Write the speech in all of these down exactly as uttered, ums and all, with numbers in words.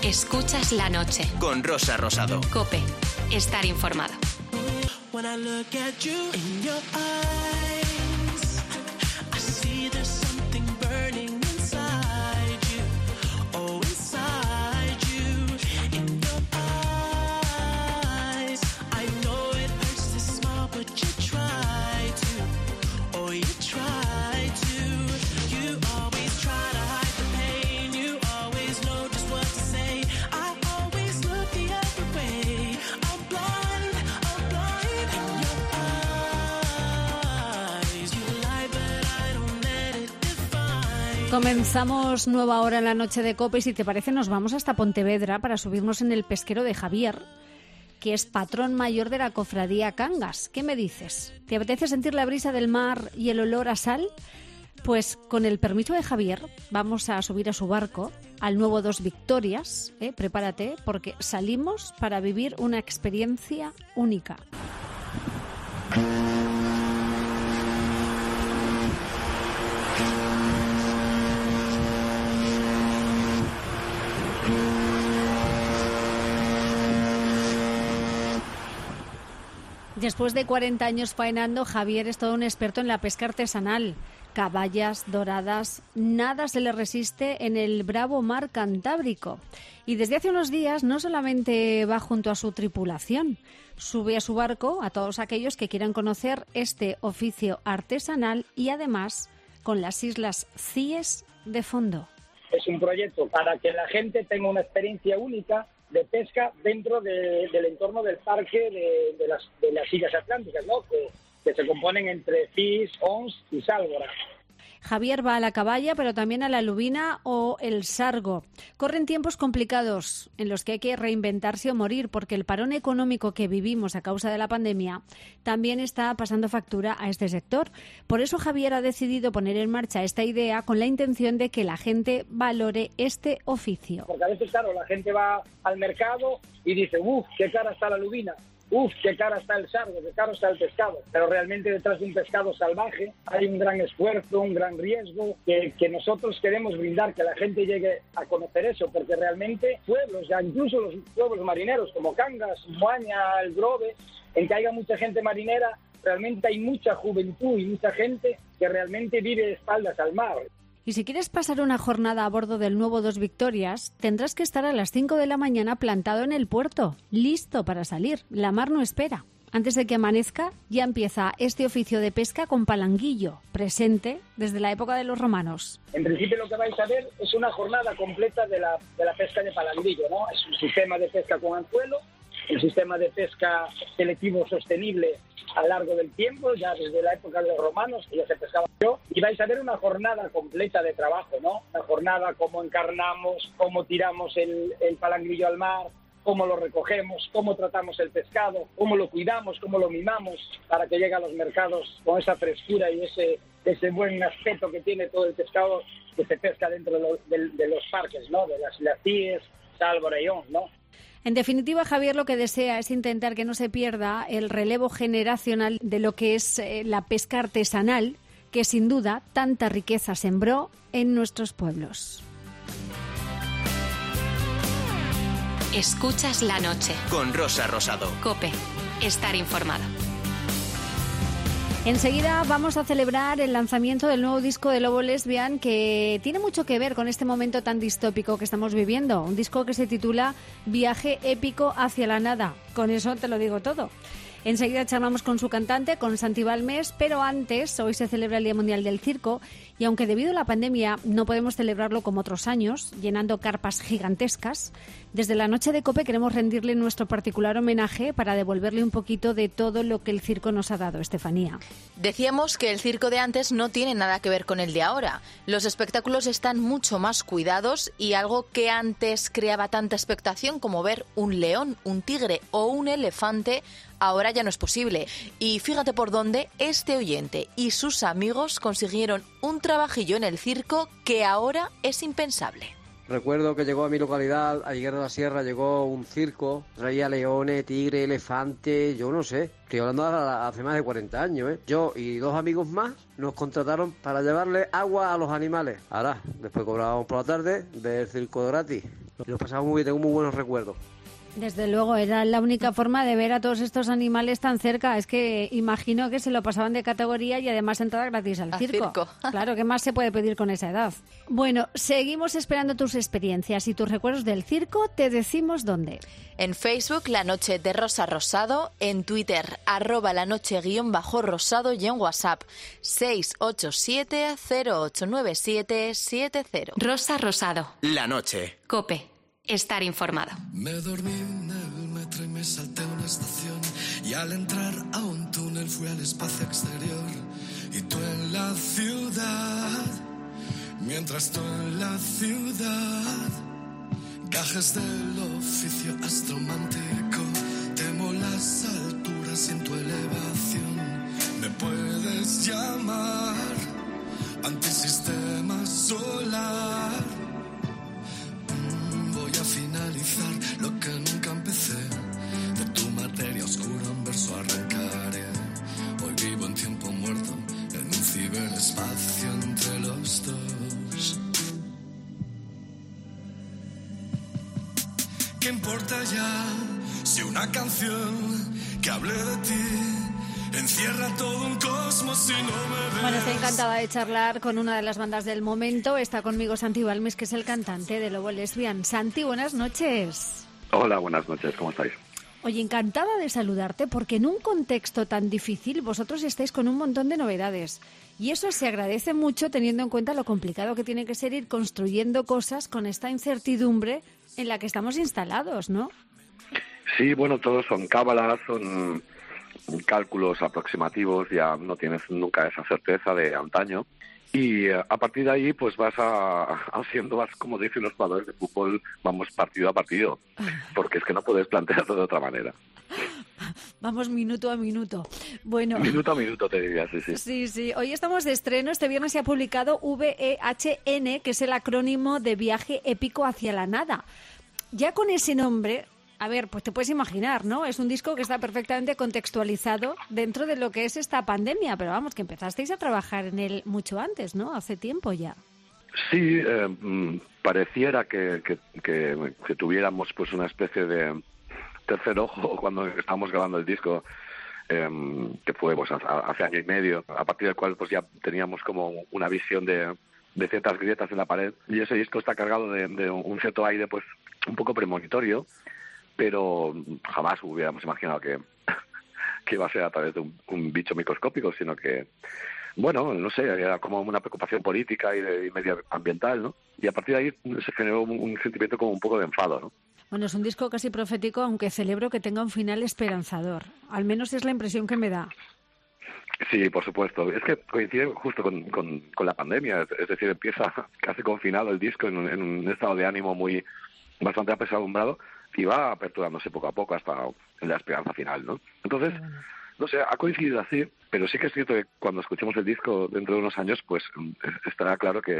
Escuchas la noche. Con Rosa Rosado. COPE. Estar informado. When I look at you in your eyes, I see there's something burning inside you. Oh, inside you, in your eyes. I know it hurts to smile, but you try to. Oh, you try to. You always try to hide the pain. You always know just what to say. I always look the other way. I'm blind, I'm blind in your eyes. You lie, but I don't let it define. Comenzamos nueva hora en la noche de COPE y si te parece nos vamos hasta Pontevedra para subirnos en el pesquero de Javier, que es patrón mayor de la cofradía Cangas. ¿Qué me dices? ¿Te apetece sentir la brisa del mar y el olor a sal? Pues con el permiso de Javier vamos a subir a su barco, al nuevo Dos Victorias. ¿eh? Prepárate porque salimos para vivir una experiencia única. Después de cuarenta años faenando, Javier es todo un experto en la pesca artesanal. Caballas, doradas, nada se le resiste en el bravo mar Cantábrico. Y desde hace unos días no solamente va junto a su tripulación, sube a su barco a todos aquellos que quieran conocer este oficio artesanal y además con las islas Cíes de fondo. Es un proyecto para que la gente tenga una experiencia única de pesca dentro de, del entorno del parque de, de, las, de las Islas Atlánticas, ¿no? que, que se componen entre Cis, Ons y Sálvora. Javier va a la caballa, pero también a la lubina o el sargo. Corren tiempos complicados en los que hay que reinventarse o morir, porque el parón económico que vivimos a causa de la pandemia también está pasando factura a este sector. Por eso Javier ha decidido poner en marcha esta idea con la intención de que la gente valore este oficio. Porque a veces, claro, la gente va al mercado y dice, uff, qué cara está la lubina. Uf, qué cara está el sargo, qué caro está el pescado. Pero realmente detrás de un pescado salvaje hay un gran esfuerzo, un gran riesgo que, que nosotros queremos brindar, que la gente llegue a conocer eso, porque realmente pueblos, ya incluso los pueblos marineros como Cangas, Moaña, El Grove, en que haya mucha gente marinera, realmente hay mucha juventud y mucha gente que realmente vive de espaldas al mar. Y si quieres pasar una jornada a bordo del nuevo Dos Victorias, tendrás que estar a las cinco de la mañana plantado en el puerto, listo para salir. La mar no espera. Antes de que amanezca, ya empieza este oficio de pesca con palanguillo, presente desde la época de los romanos. En principio lo que vais a ver es una jornada completa de la, de la pesca de palanguillo, ¿no? Es un sistema de pesca con anzuelo, un sistema de pesca selectivo sostenible a lo largo del tiempo, ya desde la época de los romanos, que ya se pescaba yo, y vais a ver una jornada completa de trabajo, ¿no? Una jornada cómo encarnamos, cómo tiramos el, el palanguillo al mar, cómo lo recogemos, cómo tratamos el pescado, cómo lo cuidamos, cómo lo mimamos para que llegue a los mercados con esa frescura y ese, ese buen aspecto que tiene todo el pescado que se pesca dentro de, lo, de, de los parques, ¿no? De las, las Cíes, Sálvora y Ons, ¿no? En definitiva, Javier lo que desea es intentar que no se pierda el relevo generacional de lo que es eh, la pesca artesanal, que sin duda tanta riqueza sembró en nuestros pueblos. Escuchas la noche. Con Rosa Rosado. COPE. Estar informado. Enseguida vamos a celebrar el lanzamiento del nuevo disco de Lobo Lesbian, que tiene mucho que ver con este momento tan distópico que estamos viviendo. Un disco que se titula Viaje épico hacia la nada. Con eso te lo digo todo. Enseguida charlamos con su cantante, con Santi Balmes, pero antes, hoy se celebra el Día Mundial del Circo y aunque debido a la pandemia no podemos celebrarlo como otros años, llenando carpas gigantescas, desde la noche de COPE queremos rendirle nuestro particular homenaje para devolverle un poquito de todo lo que el circo nos ha dado, Estefanía. Decíamos que el circo de antes no tiene nada que ver con el de ahora. Los espectáculos están mucho más cuidados y algo que antes creaba tanta expectación como ver un león, un tigre o un elefante, ahora ya no es posible. Y fíjate por dónde este oyente y sus amigos consiguieron un trabajillo en el circo que ahora es impensable. Recuerdo que llegó a mi localidad, a Higuera de la Sierra, llegó un circo, traía leones, tigres, elefantes, yo no sé, estoy hablando hace más de cuarenta años, ¿eh? Yo y dos amigos más nos contrataron para llevarle agua a los animales. Ahora, después cobrábamos por la tarde del circo gratis. Lo pasaba muy bien, tengo muy buenos recuerdos. Desde luego, era la única forma de ver a todos estos animales tan cerca. Es que imagino que se lo pasaban de categoría y además entrada gratis al Al circo. circo. Claro, ¿qué más se puede pedir con esa edad? Bueno, seguimos esperando tus experiencias y tus recuerdos del circo. Te decimos dónde. En Facebook, La Noche de Rosa Rosado, en Twitter, arroba la noche guión bajo rosado y en WhatsApp, seis ocho siete cero ocho nueve siete siete cero. Rosa Rosado. La noche. Cope. Estar informado. Me dormí en el metro y me salté a una estación y al entrar a un túnel fui al espacio exterior y tú en la ciudad, mientras tú en la ciudad, gajes del oficio astromántico, temo las alturas en tu elevación, me puedes llamar antisistema solar. Voy a finalizar lo que nunca empecé. De tu materia oscura un verso arrancaré. Hoy vivo en tiempo muerto, en un ciberespacio entre los dos. ¿Qué importa ya si una canción que hable de ti encierra todo un cosmos y no me ves? Bueno, estoy encantada de charlar con una de las bandas del momento. Está conmigo Santi Balmes, que es el cantante de Lobo Lesbian. Santi, buenas noches. Hola, buenas noches, ¿cómo estáis? Oye, encantada de saludarte porque en un contexto tan difícil vosotros estáis con un montón de novedades. Y eso se agradece mucho teniendo en cuenta lo complicado que tiene que ser ir construyendo cosas con esta incertidumbre en la que estamos instalados, ¿no? Sí, bueno, todos son cábalas, son cálculos aproximativos, ya no tienes nunca esa certeza de antaño. Y eh, a partir de ahí, pues vas a, haciendo, vas, como dicen los jugadores de fútbol, vamos partido a partido, porque es que no puedes plantearlo de otra manera. Vamos minuto a minuto. Bueno, Minuto a minuto te diría, sí, sí. sí, sí. Hoy estamos de estreno. Este viernes se ha publicado V E H N, que es el acrónimo de Viaje Épico hacia la Nada. Ya con ese nombre, a ver, pues te puedes imaginar, ¿no? Es un disco que está perfectamente contextualizado dentro de lo que es esta pandemia, pero vamos, que empezasteis a trabajar en él mucho antes, ¿no? Hace tiempo ya. Sí, eh, mm, pareciera que, que, que, que tuviéramos pues una especie de tercer ojo cuando estábamos grabando el disco, eh, que fue pues hace, hace año y medio, a partir del cual pues ya teníamos como una visión de, de ciertas grietas en la pared, y ese disco está cargado de, de un cierto aire pues un poco premonitorio, pero jamás hubiéramos imaginado que, que iba a ser a través de un, un bicho microscópico, sino que, bueno, no sé, era como una preocupación política y, de, y medioambiental, ¿no? Y a partir de ahí se generó un, un sentimiento como un poco de enfado, ¿no? Bueno, es un disco casi profético, aunque celebro que tenga un final esperanzador. Al menos es la impresión que me da. Sí, por supuesto. Es que coincide justo con, con, con la pandemia. Es, es decir, empieza casi confinado el disco en un, en un estado de ánimo muy bastante apesadumbrado y va aperturándose poco a poco hasta la esperanza final, ¿no? Entonces, no sé, ha coincidido así, pero sí que es cierto que cuando escuchemos el disco dentro de unos años, pues estará claro que,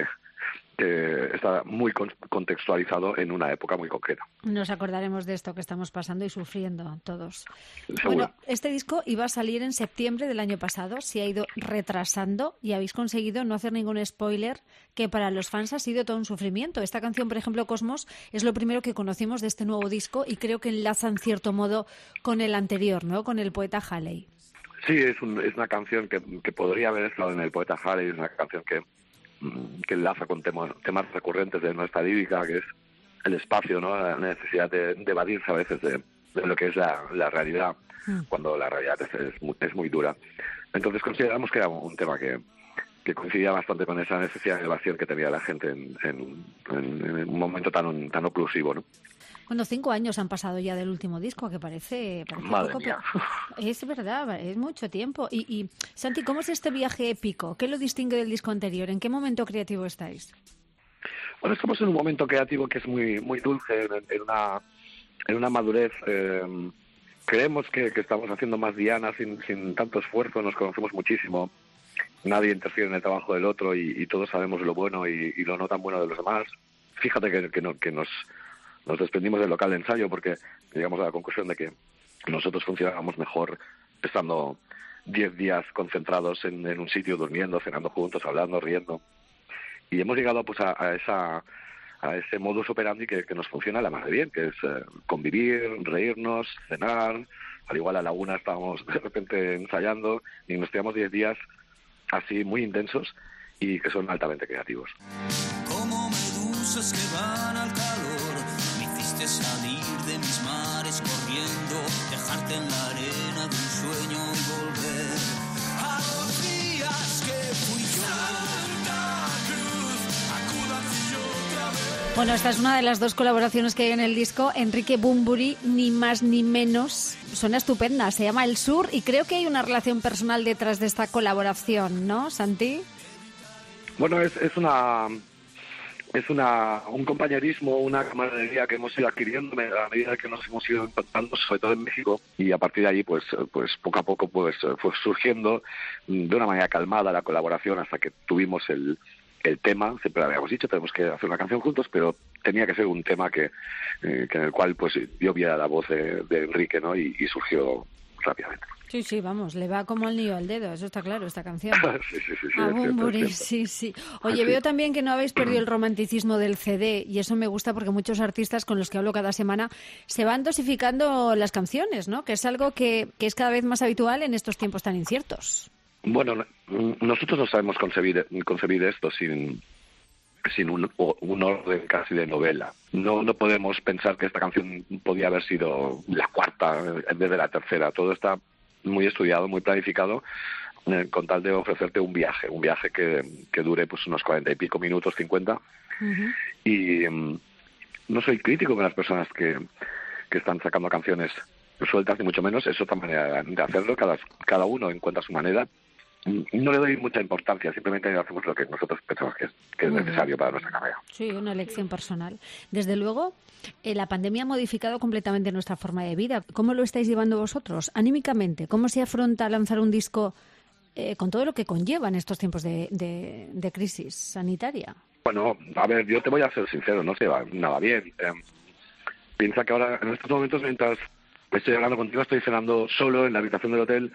que está muy con, contextualizado en una época muy concreta. Nos acordaremos de esto que estamos pasando y sufriendo todos. Seguro. Bueno, este disco iba a salir en septiembre del año pasado, se ha ido retrasando y habéis conseguido no hacer ningún spoiler, que para los fans ha sido todo un sufrimiento. Esta canción, por ejemplo, Cosmos, es lo primero que conocimos de este nuevo disco y creo que enlaza en cierto modo con el anterior, ¿no? Con el poeta Halley. Sí, es, un, es una canción que, que podría haber estado en el poeta Halley, es una canción que, que enlaza con temas, temas recurrentes de nuestra lírica, que es el espacio, ¿no? La necesidad de, de evadirse a veces de, de lo que es la, la realidad, mm. cuando la realidad es, es, muy, es muy dura. Entonces consideramos que era un tema que, que coincidía bastante con esa necesidad de evasión que tenía la gente en, en, en, en un momento tan, tan oclusivo, ¿no? Bueno, cinco años han pasado ya del último disco, que parece, parece Madre poco, mía. pero es verdad, es mucho tiempo. Y, y, Santi, ¿cómo es este viaje épico? ¿Qué lo distingue del disco anterior? ¿En qué momento creativo estáis? Bueno, estamos en un momento creativo que es muy muy dulce, en, en una en una madurez. Eh, creemos que, que estamos haciendo más diana sin, sin tanto esfuerzo, nos conocemos muchísimo. Nadie interfiere en el trabajo del otro y, y todos sabemos lo bueno y, y lo no tan bueno de los demás. Fíjate que, que, no, que nos... Nos desprendimos del local de ensayo porque llegamos a la conclusión de que nosotros funcionábamos mejor estando diez días concentrados en, en un sitio, durmiendo, cenando juntos, hablando, riendo. Y hemos llegado pues a, a esa a a ese modus operandi que, que nos funciona la más de bien, que es eh, convivir, reírnos, cenar. Al igual a la una estábamos de repente ensayando y nos tiramos diez días así muy intensos y que son altamente creativos. Como medusas que van al calor, me hiciste salir de mis mares corriendo, dejarte en la arena de un sueño y volver a los días que fui yo. Santa Cruz, acudas y otra vez. Bueno, esta es una de las dos colaboraciones que hay en el disco. Enrique Bunbury, ni más ni menos. Suena estupenda, se llama El Sur y creo que hay una relación personal detrás de esta colaboración, ¿no, Santi? Bueno, es, es una es una un compañerismo, una camaradería que hemos ido adquiriendo a medida que nos hemos ido encontrando, sobre todo en México, y a partir de allí, pues, pues poco a poco, pues, fue surgiendo de una manera calmada la colaboración hasta que tuvimos el el tema. Siempre habíamos dicho, tenemos que hacer una canción juntos, pero tenía que ser un tema que, eh, que en el cual pues yo viera la voz de, de Enrique, ¿no? Y, y surgió rápidamente. Sí, sí, vamos, le va como el niño al dedo, eso está claro, esta canción. sí, sí, sí, sí, A es Bunbury, cierto, es cierto. sí, sí. Oye, Ah, sí. veo también que no habéis perdido el romanticismo del C D y eso me gusta porque muchos artistas con los que hablo cada semana se van dosificando las canciones, ¿no? Que es algo que, que es cada vez más habitual en estos tiempos tan inciertos. Bueno, nosotros no sabemos concebir, concebir esto sin, sin un, un orden casi de novela. No, no podemos pensar que esta canción podía haber sido la cuarta en vez de la tercera. Todo está muy estudiado, muy planificado, eh, con tal de ofrecerte un viaje, un viaje que, que dure pues unos cuarenta y pico minutos, cincuenta. Uh-huh. Y um, no soy crítico con las personas que, que están sacando canciones sueltas, ni mucho menos. Es otra manera de hacerlo. Cada, cada uno encuentra su manera. No le doy mucha importancia, simplemente hacemos lo que nosotros pensamos que es, que es necesario para nuestra carrera. Sí, una elección personal. Desde luego, eh, la pandemia ha modificado completamente nuestra forma de vida. ¿Cómo lo estáis llevando vosotros, anímicamente? ¿Cómo se afronta lanzar un disco eh, con todo lo que conlleva en estos tiempos de, de, de crisis sanitaria? Bueno, a ver, yo te voy a ser sincero, no se va nada bien. Eh, piensa que ahora, en estos momentos, mientras estoy hablando contigo, estoy cenando solo en la habitación del hotel.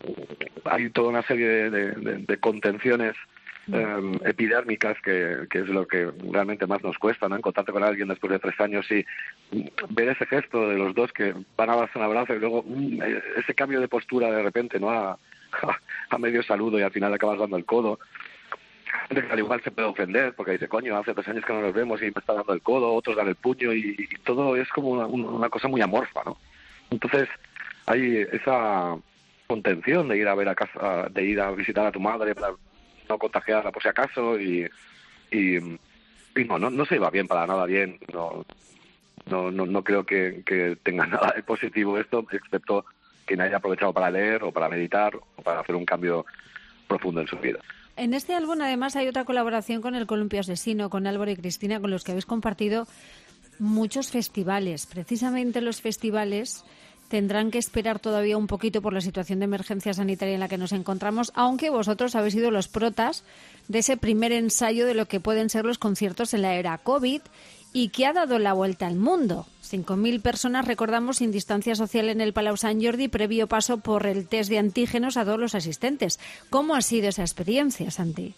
Hay toda una serie de, de, de, de contenciones eh, epidérmicas que, que es lo que realmente más nos cuesta, ¿no? Encontrarte con alguien después de tres años y ver ese gesto de los dos que van a darse un abrazo y luego mm, ese cambio de postura de repente, ¿no? A, a, a medio saludo y al final acabas dando el codo. Gente que al igual se puede ofender porque dice, coño, hace tres años que no nos vemos y me está dando el codo, otros dan el puño y, y todo es como una, una cosa muy amorfa, ¿no? Entonces hay esa contención de ir a ver a casa, de ir a visitar a tu madre para no contagiarla por si acaso y, y, y no, no no se va bien, para nada bien. No no no, no creo que, que tenga nada de positivo esto, excepto quien haya aprovechado para leer o para meditar o para hacer un cambio profundo en su vida. En este álbum además hay otra colaboración con el Columpio Asesino, con Álvaro y Cristina, con los que habéis compartido muchos festivales. Precisamente los festivales tendrán que esperar todavía un poquito por la situación de emergencia sanitaria en la que nos encontramos, aunque vosotros habéis sido los protas de ese primer ensayo de lo que pueden ser los conciertos en la era COVID y que ha dado la vuelta al mundo. cinco mil personas, recordamos, sin distancia social en el Palau Sant Jordi, previo paso por el test de antígenos a todos los asistentes. ¿Cómo ha sido esa experiencia, Santi?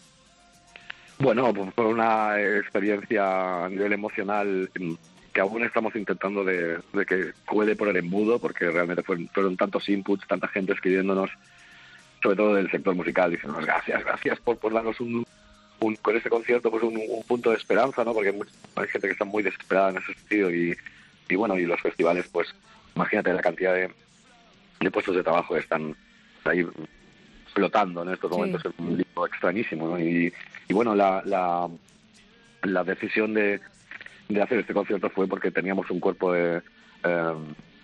Bueno, fue una experiencia a nivel emocional que aún estamos intentando de, de que cuele por el embudo, porque realmente fueron, fueron tantos inputs, tanta gente escribiéndonos, sobre todo del sector musical, diciéndonos gracias, gracias por, por darnos un, un, con este concierto pues un, un punto de esperanza, ¿no? Porque hay, mucha, hay gente que está muy desesperada en ese sentido y, y bueno, y los festivales, pues imagínate la cantidad de, de puestos de trabajo que están ahí flotando en estos momentos, sí. Es un libro extrañísimo, ¿no? Y, y bueno, la, la, la decisión de de hacer este concierto fue porque teníamos un cuerpo de, eh,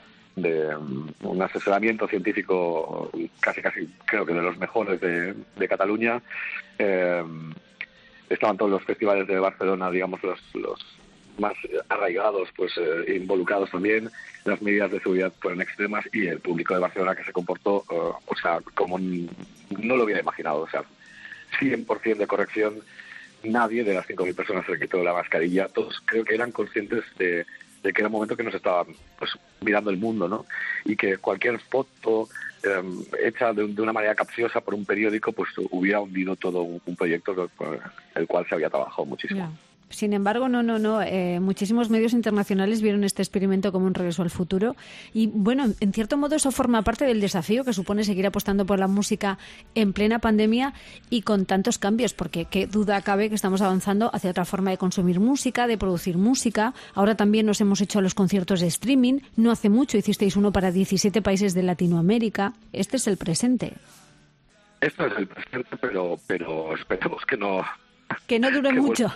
de um, un asesoramiento científico casi casi creo que de los mejores de, de Cataluña. Eh, estaban todos los festivales de Barcelona, digamos los, los más arraigados, pues eh, involucrados también. Las medidas de seguridad fueron extremas y el público de Barcelona que se comportó, uh, o sea, como no lo hubiera imaginado, o sea, cien por ciento de corrección. Nadie de las cinco mil personas se quitó la mascarilla. Todos creo que eran conscientes de, de que era un momento que nos estaba pues, mirando el mundo, ¿no? Y que cualquier foto eh, hecha de, de una manera capciosa por un periódico pues hubiera hundido todo un, un proyecto con el cual se había trabajado muchísimo. Yeah. Sin embargo, no, no, no. Eh, muchísimos medios internacionales vieron este experimento como un regreso al futuro. Y bueno, en cierto modo eso forma parte del desafío que supone seguir apostando por la música en plena pandemia y con tantos cambios, porque qué duda cabe que estamos avanzando hacia otra forma de consumir música, de producir música. Ahora también nos hemos hecho a los conciertos de streaming. No hace mucho hicisteis uno para diecisiete países de Latinoamérica. Este es el presente. Esto es el presente, pero, pero esperemos que no... Que no dure que mucho.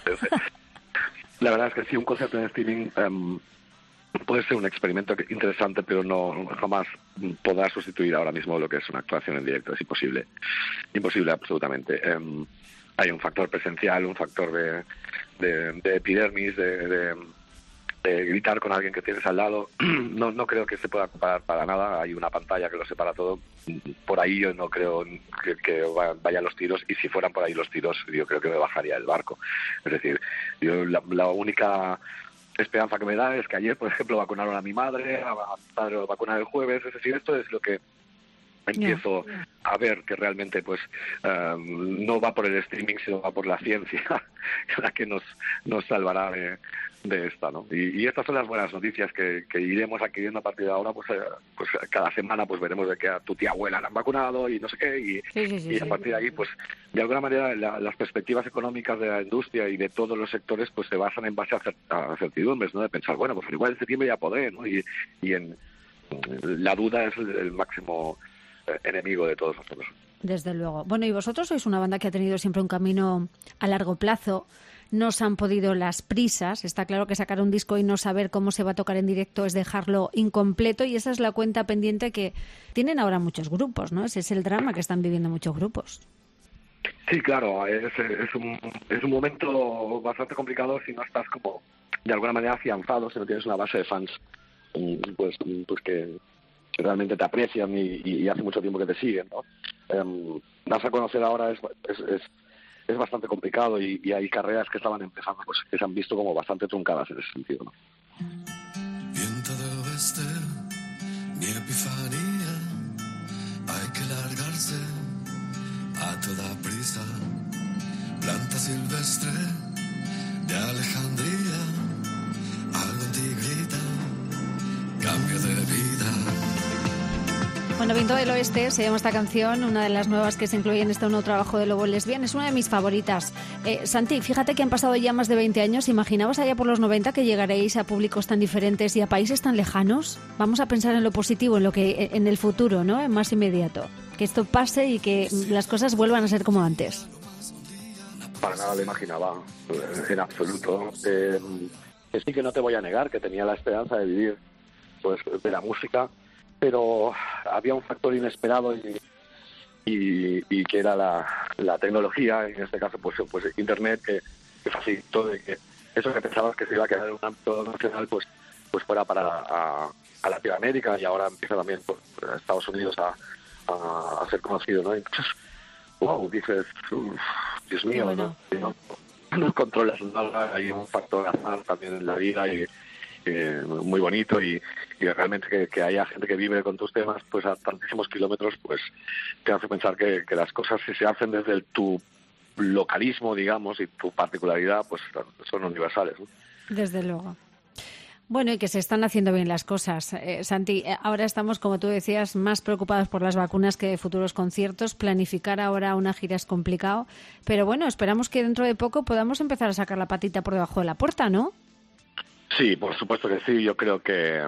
La verdad es que sí, un concierto en streaming um, puede ser un experimento interesante, pero no jamás podrá sustituir ahora mismo lo que es una actuación en directo. Es imposible, imposible absolutamente. Um, hay un factor presencial, un factor de, de, de epidermis, de, de, de gritar con alguien que tienes al lado. No, no creo que se pueda comparar para nada. Hay una pantalla que lo separa todo. Por ahí yo no creo que, que vayan los tiros, y si fueran por ahí los tiros yo creo que me bajaría del barco. Es decir, yo la, la única esperanza que me da es que ayer, por ejemplo, vacunaron a mi madre, a, a mi padre lo vacunaron el jueves. Es decir, esto es lo que empiezo yeah. a ver, que realmente pues um, no va por el streaming, sino va por la ciencia, la que nos, nos salvará de, de esta, ¿no? Y, y estas son las buenas noticias que, que iremos adquiriendo a partir de ahora. Pues, eh, pues cada semana pues veremos de que a tu tía abuela la han vacunado y no sé qué, y, sí, sí, sí, y a sí, partir sí. de ahí pues de alguna manera la, las perspectivas económicas de la industria y de todos los sectores pues se basan en base a, cer- a certidumbres, ¿no? De pensar, bueno, pues igual en septiembre ya podré, ¿no? Y, y en la duda es el, el máximo enemigo de todos nosotros. Desde luego. Bueno, y vosotros sois una banda que ha tenido siempre un camino a largo plazo. No os han podido las prisas. Está claro que sacar un disco y no saber cómo se va a tocar en directo es dejarlo incompleto, y esa es la cuenta pendiente que tienen ahora muchos grupos, ¿no? Ese es el drama que están viviendo muchos grupos. Sí, claro, es, es, un, es un momento bastante complicado si no estás como de alguna manera afianzado, si no tienes una base de fans pues, pues que realmente te aprecian y, y hace mucho tiempo que te siguen, ¿no? Um, das a conocer ahora es, es, es, es bastante complicado, y, y hay carreras que estaban empezando pues que se han visto como bastante truncadas en ese sentido, ¿no? Viento del oeste, mi epifanía, hay que largarse a toda prisa. Planta silvestre de Alejandría, algo en ti grita, cambio de vida. Bueno, Viento del Oeste se llama esta canción, una de las nuevas que se incluye en este nuevo trabajo de Lobo Lesbian. Es una de mis favoritas. Eh, Santi, fíjate que han pasado ya más de veinte años. ¿Imaginabas allá por los noventa que llegaréis a públicos tan diferentes y a países tan lejanos? Vamos a pensar en lo positivo, en lo que en el futuro, ¿no? En más inmediato. Que esto pase y que las cosas vuelvan a ser como antes. Para nada lo imaginaba, en absoluto. Eh, que sí, que no te voy a negar que tenía la esperanza de vivir pues de la música, pero había un factor inesperado y, y, y que era la, la tecnología, en este caso pues, pues Internet, que, que facilitó de que eso que pensabas que se iba a quedar en un ámbito nacional pues pues fuera para a, a Latinoamérica, y ahora empieza también por pues, Estados Unidos a, a, a ser conocido, ¿no? Entonces, wow, dices, uf, Dios mío, bueno. ¿no? No, no controlas nada, hay un factor azar también en la vida y Eh, muy bonito, y, y realmente que, que haya gente que vibre con tus temas pues a tantísimos kilómetros, pues te hace pensar que, que las cosas, si se hacen desde el, tu localismo, digamos, y tu particularidad, pues son universales, ¿no? Desde luego. Bueno, y que se están haciendo bien las cosas. Eh, Santi, ahora estamos, como tú decías, más preocupados por las vacunas que de futuros conciertos. Planificar ahora una gira es complicado, pero bueno, esperamos que dentro de poco podamos empezar a sacar la patita por debajo de la puerta, ¿no? Sí, por supuesto que sí. Yo creo que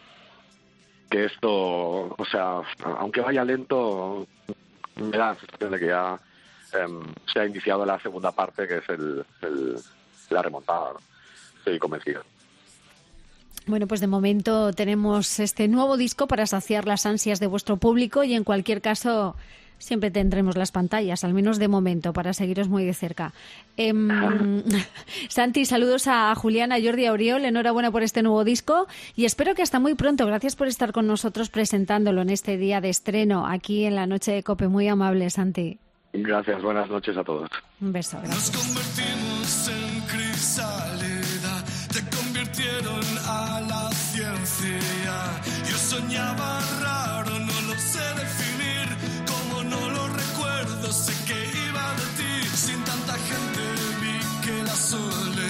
que esto, o sea, aunque vaya lento, me da la sensación de que ya eh, se ha iniciado la segunda parte, que es el, el la remontada, ¿no? Estoy convencido. Bueno, pues de momento tenemos este nuevo disco para saciar las ansias de vuestro público, y en cualquier caso siempre tendremos las pantallas, al menos de momento, para seguiros muy de cerca. Eh, Santi, saludos a Juliana, Jordi, a Oriol, enhorabuena por este nuevo disco y espero que hasta muy pronto. Gracias por estar con nosotros presentándolo en este día de estreno aquí en la Noche de COPE. Muy amable, Santi. Gracias, buenas noches a todos. Un beso, gracias. Nos convertimos en crisálida, te convirtieron a la ciencia. Yo soñaba raro, no lo sé definir, como no lo recuerdo, sé que iba de ti. Sin tanta gente vi que la soledad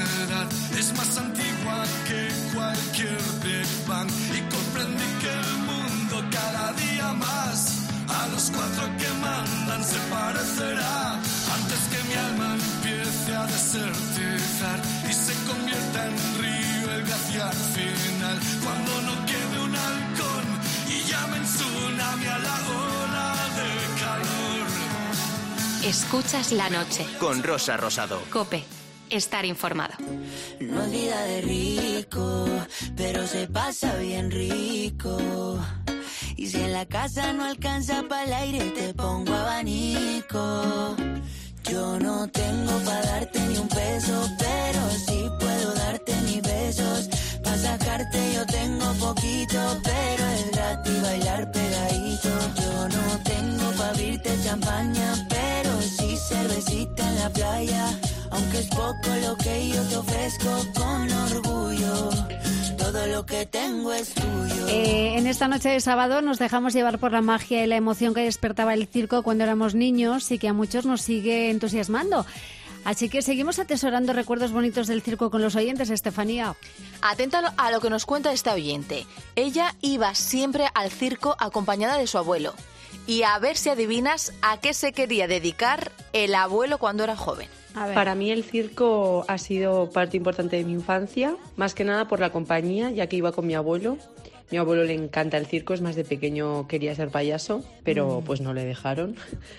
es más antigua que cualquier Big Bang. Y comprendí que el mundo cada día más a los cuatro que mandan se parecerá, antes que mi alma empiece a desertizar y se convierta en río el glaciar final, cuando no quede un halcón y llamen tsunami a la ola de calor. Escuchas la noche. Con Rosa Rosado. Cope. Estar informado. No es vida de rico, pero se pasa bien rico. Y si en la casa no alcanza para el aire, te pongo abanico. Yo no tengo para darte ni un peso, pero sí puedo darte mis besos. Para sacarte yo tengo poquito, pero es gratis bailar pegadito. Yo no tengo para abrirte champaña, pero sí cervecita en la playa. Aunque es poco lo que yo te ofrezco con orgullo, todo lo que tengo es tuyo. Eh, en esta noche de sábado nos dejamos llevar por la magia y la emoción que despertaba el circo cuando éramos niños y que a muchos nos sigue entusiasmando. Así que seguimos atesorando recuerdos bonitos del circo con los oyentes, Estefanía. Atenta a lo que nos cuenta esta oyente. Ella iba siempre al circo acompañada de su abuelo. Y a ver si adivinas a qué se quería dedicar el abuelo cuando era joven. Para mí el circo ha sido parte importante de mi infancia, más que nada por la compañía, ya que iba con mi abuelo. Mi abuelo le encanta el circo, es más, de pequeño quería ser payaso, pero mm. pues no le dejaron.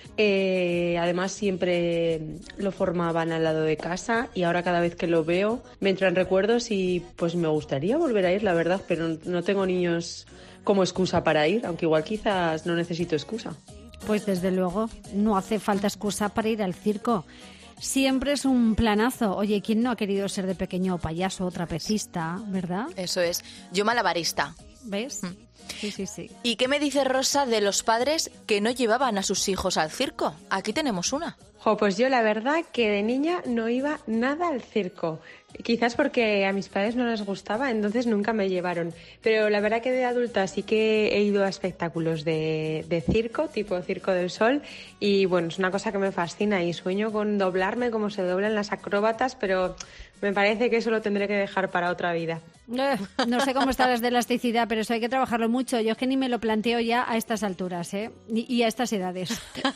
Eh, además siempre lo formaban al lado de casa y ahora cada vez que lo veo me entran recuerdos y pues me gustaría volver a ir, la verdad, pero no tengo niños como excusa para ir, aunque igual quizás no necesito excusa. Pues desde luego, no hace falta excusa para ir al circo. Siempre es un planazo. Oye, ¿quién no ha querido ser de pequeño payaso o trapecista, verdad? Eso es. Yo malabarista. ¿Ves? Mm. Sí, sí, sí. ¿Y qué me dice Rosa de los padres que no llevaban a sus hijos al circo? Aquí tenemos una. Jo, pues yo la verdad que de niña no iba nada al circo. Quizás porque a mis padres no les gustaba, entonces nunca me llevaron. Pero la verdad que de adulta sí que he ido a espectáculos de, de circo, tipo Circo del Sol. Y bueno, es una cosa que me fascina y sueño con doblarme como se doblan las acróbatas, pero me parece que eso lo tendré que dejar para otra vida. Eh, no sé cómo estarás de elasticidad, pero eso hay que trabajarlo mucho. Yo es que ni me lo planteo ya a estas alturas, ¿eh? Y, y a estas edades.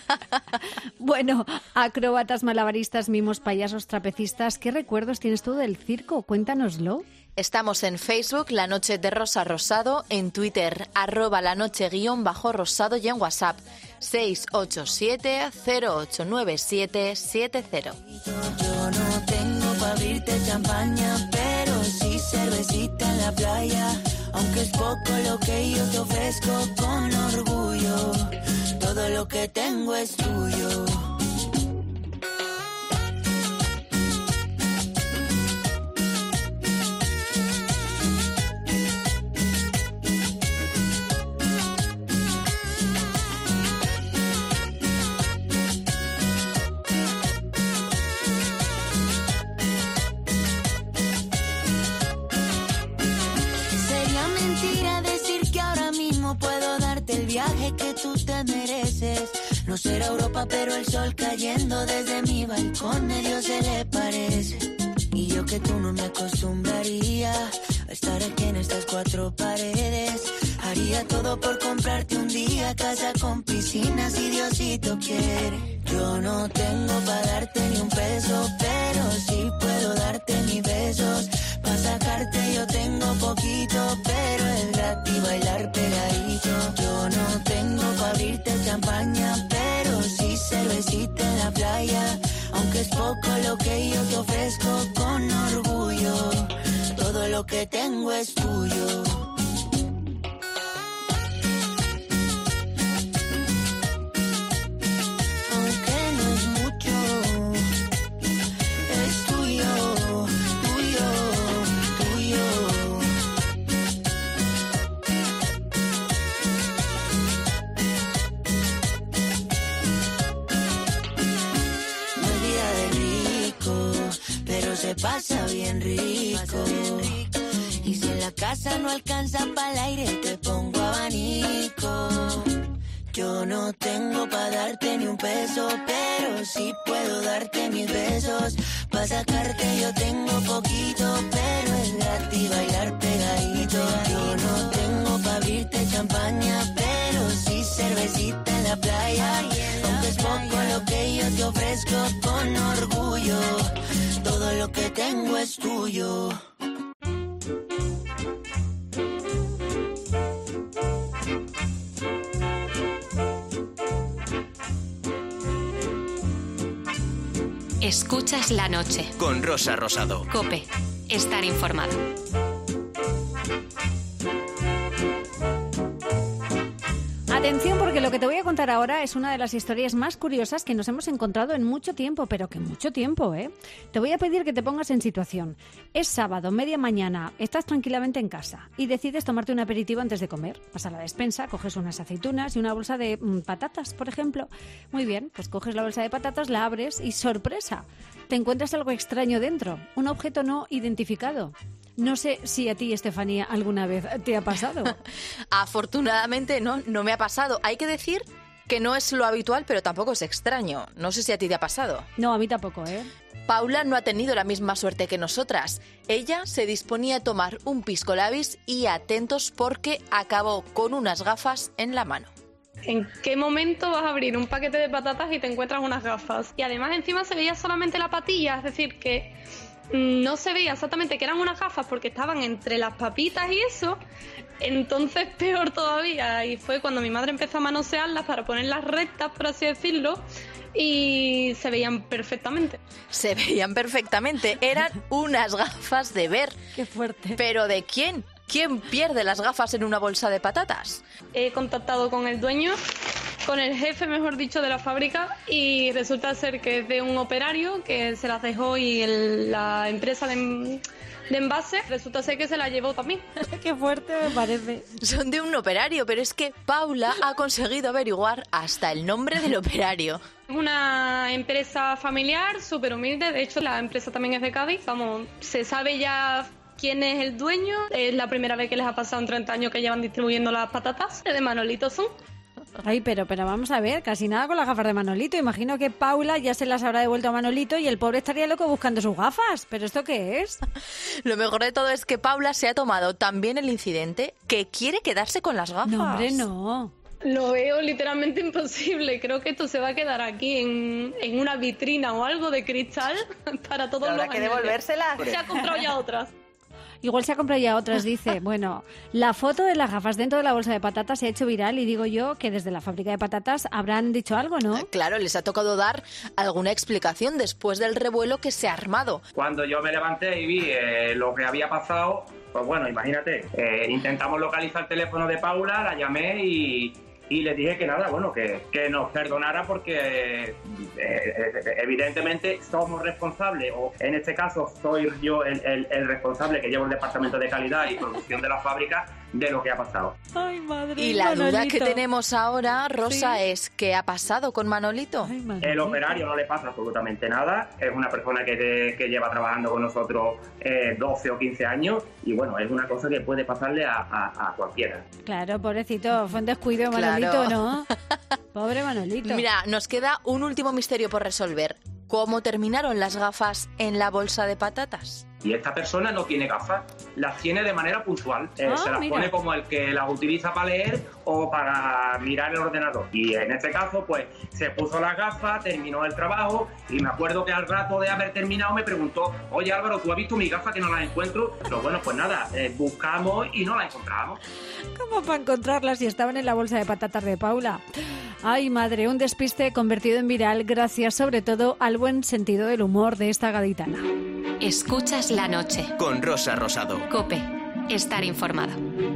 Bueno, acróbatas, malabaristas, mimos, payasos, trapecistas, ¿qué recuerdos tienes tú del circo? Cuéntanoslo. Estamos en Facebook, La Noche de Rosa Rosado, en Twitter, arroba la noche guión bajo rosado y en WhatsApp, seis ocho siete, cero ocho nueve siete, siete cero. Yo no tengo para abrirte champaña, pero sí cervecita en la playa. Aunque es poco lo que yo te ofrezco con orgullo, todo lo que tengo es tuyo. Que tú te mereces. No será Europa, pero el sol cayendo desde mi balcón medio se le parece. Y yo que tú no me acostumbraría a estar aquí en estas cuatro paredes. Haría todo por comprarte un día casa con piscina si Diosito quiere. Yo no tengo para darte ni un peso, pero sí puedo darte mis besos. Para sacarte yo tengo poquito, pero es gratis bailar pegadito. Yo no tengo para abrirte champaña, pero sí cervecita en la playa. Aunque es poco lo que yo te ofrezco con orgullo, todo lo que tengo es tuyo. Se pasa bien rico. Y si en la casa no alcanza para el aire, te pongo abanico. Yo no tengo para darte ni un peso, pero sí puedo darte mis besos. Para sacarte yo tengo poquito, pero playa. Aunque es poco lo que yo te ofrezco con orgullo, todo lo que tengo es tuyo. Escuchas la noche. Con Rosa Rosado. COPE. Estar informado. Atención, porque lo que te voy a contar ahora es una de las historias más curiosas que nos hemos encontrado en mucho tiempo, pero que mucho tiempo, ¿eh? Te voy a pedir que te pongas en situación. Es sábado, media mañana, estás tranquilamente en casa y decides tomarte un aperitivo antes de comer. Vas a la despensa, coges unas aceitunas y una bolsa de mmm, patatas, por ejemplo. Muy bien, pues coges la bolsa de patatas, la abres y ¡sorpresa! Te encuentras algo extraño dentro, un objeto no identificado. No sé si a ti, Estefanía, alguna vez te ha pasado. Afortunadamente no, no me ha pasado. Hay que decir que no es lo habitual, pero tampoco es extraño. No sé si a ti te ha pasado. No, a mí tampoco, ¿eh? Paula no ha tenido la misma suerte que nosotras. Ella se disponía a tomar un pisco labis y atentos porque acabó con unas gafas en la mano. ¿En qué momento vas a abrir un paquete de patatas y te encuentras unas gafas? Y además encima se veía solamente la patilla, es decir, que no se veía exactamente que eran unas gafas porque estaban entre las papitas y eso. Entonces peor todavía, y fue cuando mi madre empezó a manosearlas para ponerlas rectas, por así decirlo, y se veían perfectamente. Se veían perfectamente, eran unas gafas de ver. ¡Qué fuerte! ¿Pero de quién? ¿Quién pierde las gafas en una bolsa de patatas? He contactado con el dueño, con el jefe, mejor dicho, de la fábrica, y resulta ser que es de un operario que se las dejó y el, la empresa de, de envase resulta ser que se la llevó también. ¡Qué fuerte me parece! Son de un operario, pero es que Paula ha conseguido averiguar hasta el nombre del operario. Es una empresa familiar, súper humilde, de hecho la empresa también es de Cádiz. Vamos, se sabe ya quién es el dueño, es la primera vez que les ha pasado en treinta años que llevan distribuyendo las patatas, de Manolito son. Ay, pero, pero vamos a ver, casi nada con las gafas de Manolito. Imagino que Paula ya se las habrá devuelto a Manolito y el pobre estaría loco buscando sus gafas. ¿Pero esto qué es? Lo mejor de todo es que Paula se ha tomado tan bien el incidente que quiere quedarse con las gafas. No, hombre, no. Lo veo literalmente imposible. Creo que esto se va a quedar aquí en, en una vitrina o algo de cristal para todos los años. Habrá que devolvérselas. Se ha comprado ya otras. Igual se ha comprado ya otras, dice. Bueno, la foto de las gafas dentro de la bolsa de patatas se ha hecho viral y digo yo que desde la fábrica de patatas habrán dicho algo, ¿no? Claro, les ha tocado dar alguna explicación después del revuelo que se ha armado. Cuando yo me levanté y vi eh, lo que había pasado, pues bueno, imagínate, eh, intentamos localizar el teléfono de Paula, la llamé y... Y le dije que nada, bueno, que, que nos perdonara porque eh, eh, evidentemente somos responsables, o en este caso soy yo el, el, el responsable que llevo el departamento de calidad y producción de la fábrica de lo que ha pasado. Ay, madre. Y la Manolito. duda que tenemos ahora, Rosa, ¿sí? es ¿qué ha pasado con Manolito? Ay, el operario no le pasa absolutamente nada, es una persona que, de, que lleva trabajando con nosotros eh, doce o quince años y bueno, es una cosa que puede pasarle a, a, a cualquiera. Claro, pobrecito, fue un descuido Manolito. Manolito, ¿no? Pobre Manolito. Mira, nos queda un último misterio por resolver. ¿Cómo terminaron las gafas en la bolsa de patatas? Y esta persona no tiene gafas, las tiene de manera puntual. Eh, ah, se las mira. pone como el que las utiliza para leer o para mirar el ordenador. Y en este caso, pues, se puso las gafas, terminó el trabajo y me acuerdo que al rato de haber terminado me preguntó: oye Álvaro, ¿tú has visto mis gafas que no las encuentro? Pero bueno, pues nada, eh, buscamos y no las encontramos. ¿Cómo para encontrarlas si estaban en la bolsa de patatas de Paula? Ay, madre, un despiste convertido en viral gracias sobre todo al buen sentido del humor de esta gaditana. Escuchas la noche. Con Rosa Rosado. COPE. Estar informado.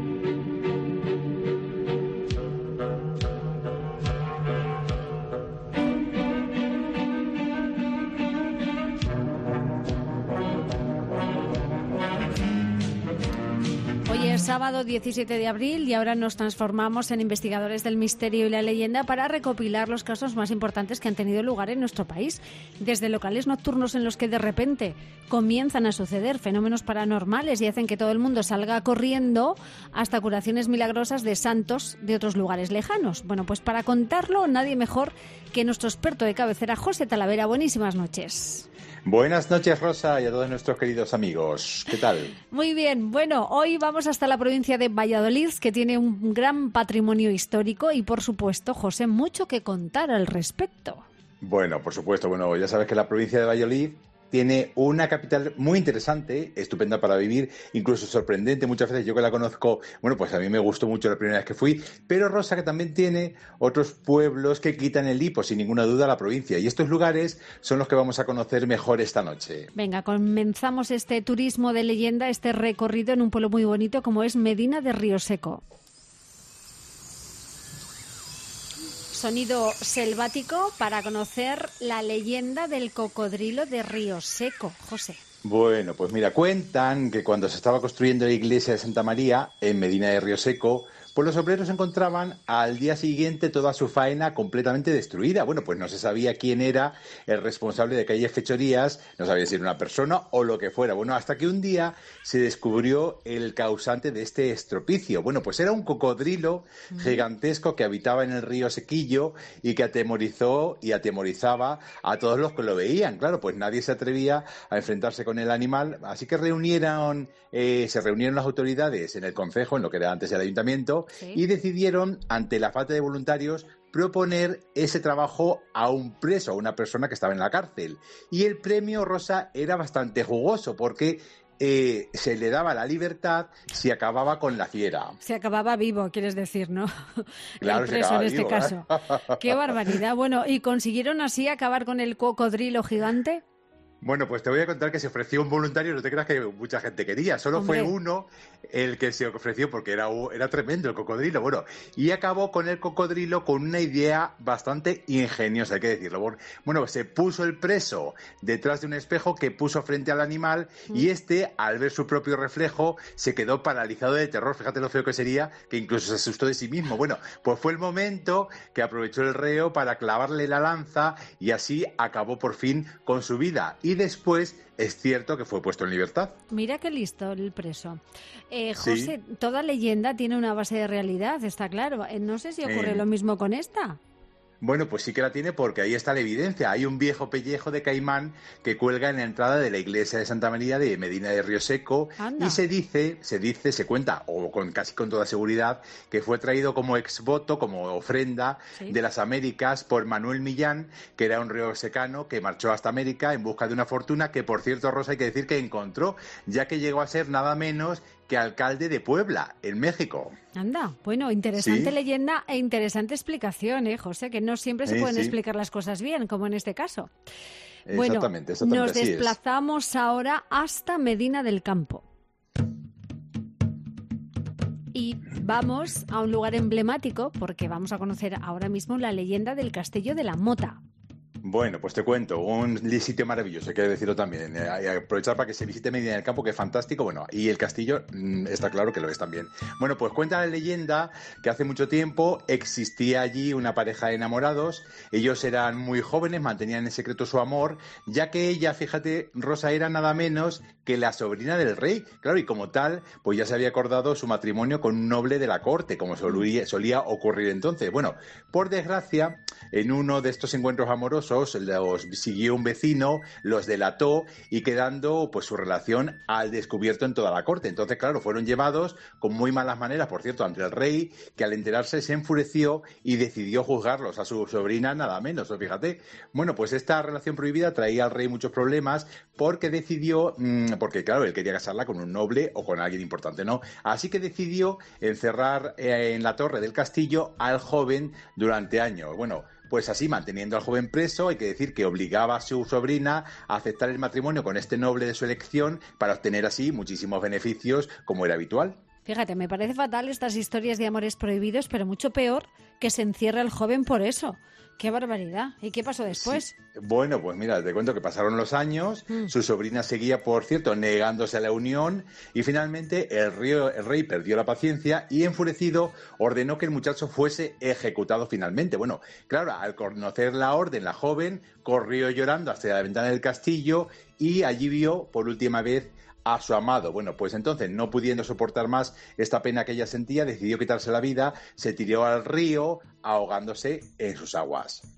Hoy es sábado diecisiete de abril y ahora nos transformamos en investigadores del misterio y la leyenda para recopilar los casos más importantes que han tenido lugar en nuestro país. Desde locales nocturnos en los que de repente comienzan a suceder fenómenos paranormales y hacen que todo el mundo salga corriendo, hasta curaciones milagrosas de santos de otros lugares lejanos. Bueno, pues para contarlo nadie mejor que nuestro experto de cabecera, José Talavera. Buenísimas noches. Buenas noches, Rosa, y a todos nuestros queridos amigos. ¿Qué tal? Muy bien. Bueno, hoy vamos hasta la provincia de Valladolid, que tiene un gran patrimonio histórico y, por supuesto, José, mucho que contar al respecto. Bueno, por supuesto. Bueno, ya sabes que la provincia de Valladolid tiene una capital muy interesante, estupenda para vivir, incluso sorprendente. Muchas veces yo que la conozco, bueno, pues a mí me gustó mucho la primera vez que fui, pero Rosa, que también tiene otros pueblos que quitan el hipo, sin ninguna duda, a la provincia. Y estos lugares son los que vamos a conocer mejor esta noche. Venga, comenzamos este turismo de leyenda, este recorrido en un pueblo muy bonito como es Medina de Rioseco. Sonido selvático para conocer la leyenda del cocodrilo de Rioseco, José. Bueno, pues mira, cuentan que cuando se estaba construyendo la iglesia de Santa María en Medina de Rioseco, pues los obreros encontraban al día siguiente toda su faena completamente destruida. Bueno, pues no se sabía quién era el responsable de aquellas fechorías, no sabía si era una persona o lo que fuera. Bueno, hasta que un día se descubrió el causante de este estropicio. Bueno, pues era un cocodrilo mm. gigantesco que habitaba en el río Sequillo y que atemorizó y atemorizaba a todos los que lo veían. Claro, pues nadie se atrevía a enfrentarse con el animal, así que reunieron, eh, se reunieron las autoridades en el concejo, en lo que era antes el ayuntamiento, ¿sí? Y decidieron, ante la falta de voluntarios, proponer ese trabajo a un preso, a una persona que estaba en la cárcel. Y el premio, Rosa, era bastante jugoso, porque eh, se le daba la libertad si acababa con la fiera. Se acababa vivo, quieres decir, ¿no? Claro, el preso se en este vivo, caso. ¿eh? Qué barbaridad. Bueno, ¿y consiguieron así acabar con el cocodrilo gigante? Bueno, pues te voy a contar que se ofreció un voluntario, no te creas que mucha gente quería, solo Hombre. fue uno el que se ofreció porque era, era tremendo el cocodrilo, bueno, y acabó con el cocodrilo con una idea bastante ingeniosa, hay que decirlo. Bueno, se puso el preso detrás de un espejo que puso frente al animal mm. y este, al ver su propio reflejo, se quedó paralizado de terror, fíjate lo feo que sería, que incluso se asustó de sí mismo. Bueno, pues fue el momento que aprovechó el reo para clavarle la lanza y así acabó por fin con su vida. Y después es cierto que fue puesto en libertad. Mira qué listo el preso. Eh, José, sí. Toda leyenda tiene una base de realidad, está claro. Eh, no sé si ocurre eh... lo mismo con esta. Bueno, pues sí que la tiene porque ahí está la evidencia. Hay un viejo pellejo de caimán que cuelga en la entrada de la iglesia de Santa María de Medina de Rioseco. Anda. Y se dice, se dice, se cuenta, o con casi con toda seguridad, que fue traído como exvoto, como ofrenda ¿Sí? de las Américas por Manuel Millán, que era un riosecano que marchó hasta América en busca de una fortuna que, por cierto, Rosa, hay que decir que encontró, ya que llegó a ser nada menos que alcalde de Puebla, en México. Anda, bueno, interesante ¿Sí? leyenda e interesante explicación, ¿eh, José? Que no siempre se sí, pueden sí. explicar las cosas bien, como en este caso. Exactamente, bueno, exactamente, nos así desplazamos es. ahora hasta Medina del Campo. Y vamos a un lugar emblemático porque vamos a conocer ahora mismo la leyenda del Castillo de la Mota. Bueno, pues te cuento, un sitio maravilloso, hay que decirlo también, eh, y aprovechar para que se visite Medina del Campo, que es fantástico, bueno, y el castillo mmm, está claro que lo es también. Bueno, pues cuenta la leyenda que hace mucho tiempo existía allí una pareja de enamorados, ellos eran muy jóvenes, mantenían en secreto su amor, ya que ella, fíjate, Rosa, era nada menos que la sobrina del rey, claro, y como tal, pues ya se había acordado su matrimonio con un noble de la corte, como solía, solía ocurrir entonces. Bueno, por desgracia, en uno de estos encuentros amorosos, los siguió un vecino, los delató y quedando pues su relación al descubierto en toda la corte. Entonces, claro, fueron llevados con muy malas maneras, por cierto, ante el rey, que al enterarse se enfureció y decidió juzgarlos a su sobrina nada menos, fíjate. Bueno, pues esta relación prohibida traía al rey muchos problemas porque decidió, mmm, porque claro, él quería casarla con un noble o con alguien importante, ¿no? Así que decidió encerrar eh, en la torre del castillo al joven durante años. Bueno, pues así, manteniendo al joven preso, hay que decir que obligaba a su sobrina a aceptar el matrimonio con este noble de su elección para obtener así muchísimos beneficios, como era habitual. Fíjate, me parece fatal estas historias de amores prohibidos, pero mucho peor que se encierre al joven por eso. ¡Qué barbaridad! ¿Y qué pasó después? Sí. Bueno, pues mira, te cuento que pasaron los años, mm. su sobrina seguía, por cierto, negándose a la unión y finalmente el, río, el rey perdió la paciencia y, enfurecido, ordenó que el muchacho fuese ejecutado finalmente. Bueno, claro, al conocer la orden, la joven corrió llorando hacia la ventana del castillo y allí vio por última vez a su amado. Bueno, pues entonces, no pudiendo soportar más esta pena que ella sentía, decidió quitarse la vida, se tiró al río, ahogándose en sus aguas.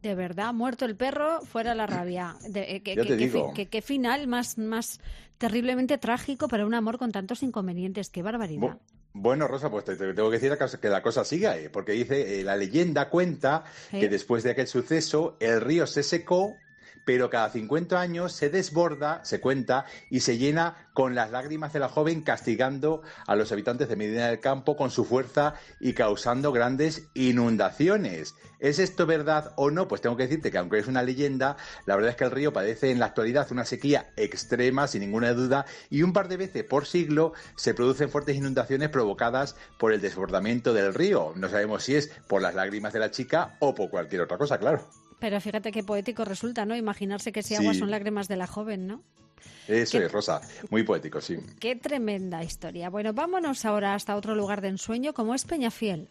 De verdad, muerto el perro, fuera la rabia. De, eh, que, Ya te que, digo. Que, que, que final más, más terriblemente trágico para un amor con tantos inconvenientes. ¡Qué barbaridad! Bu- Bueno, Rosa, pues te, te tengo que decir que la cosa siga, ¿eh? Porque dice, eh, la leyenda cuenta ¿Eh? que después de aquel suceso el río se secó, pero cada cincuenta años se desborda, se cuenta, y se llena con las lágrimas de la joven, castigando a los habitantes de Medina del Campo con su fuerza y causando grandes inundaciones. ¿Es esto verdad o no? Pues tengo que decirte que aunque es una leyenda, la verdad es que el río padece en la actualidad una sequía extrema, sin ninguna duda, y un par de veces por siglo se producen fuertes inundaciones provocadas por el desbordamiento del río. No sabemos si es por las lágrimas de la chica o por cualquier otra cosa, claro. Pero fíjate qué poético resulta, ¿no? Imaginarse que ese Sí. agua son lágrimas de la joven, ¿no? Eso ¿Qué- es, Rosa. Muy poético, sí. Qué tremenda historia. Bueno, vámonos ahora hasta otro lugar de ensueño, como es Peñafiel.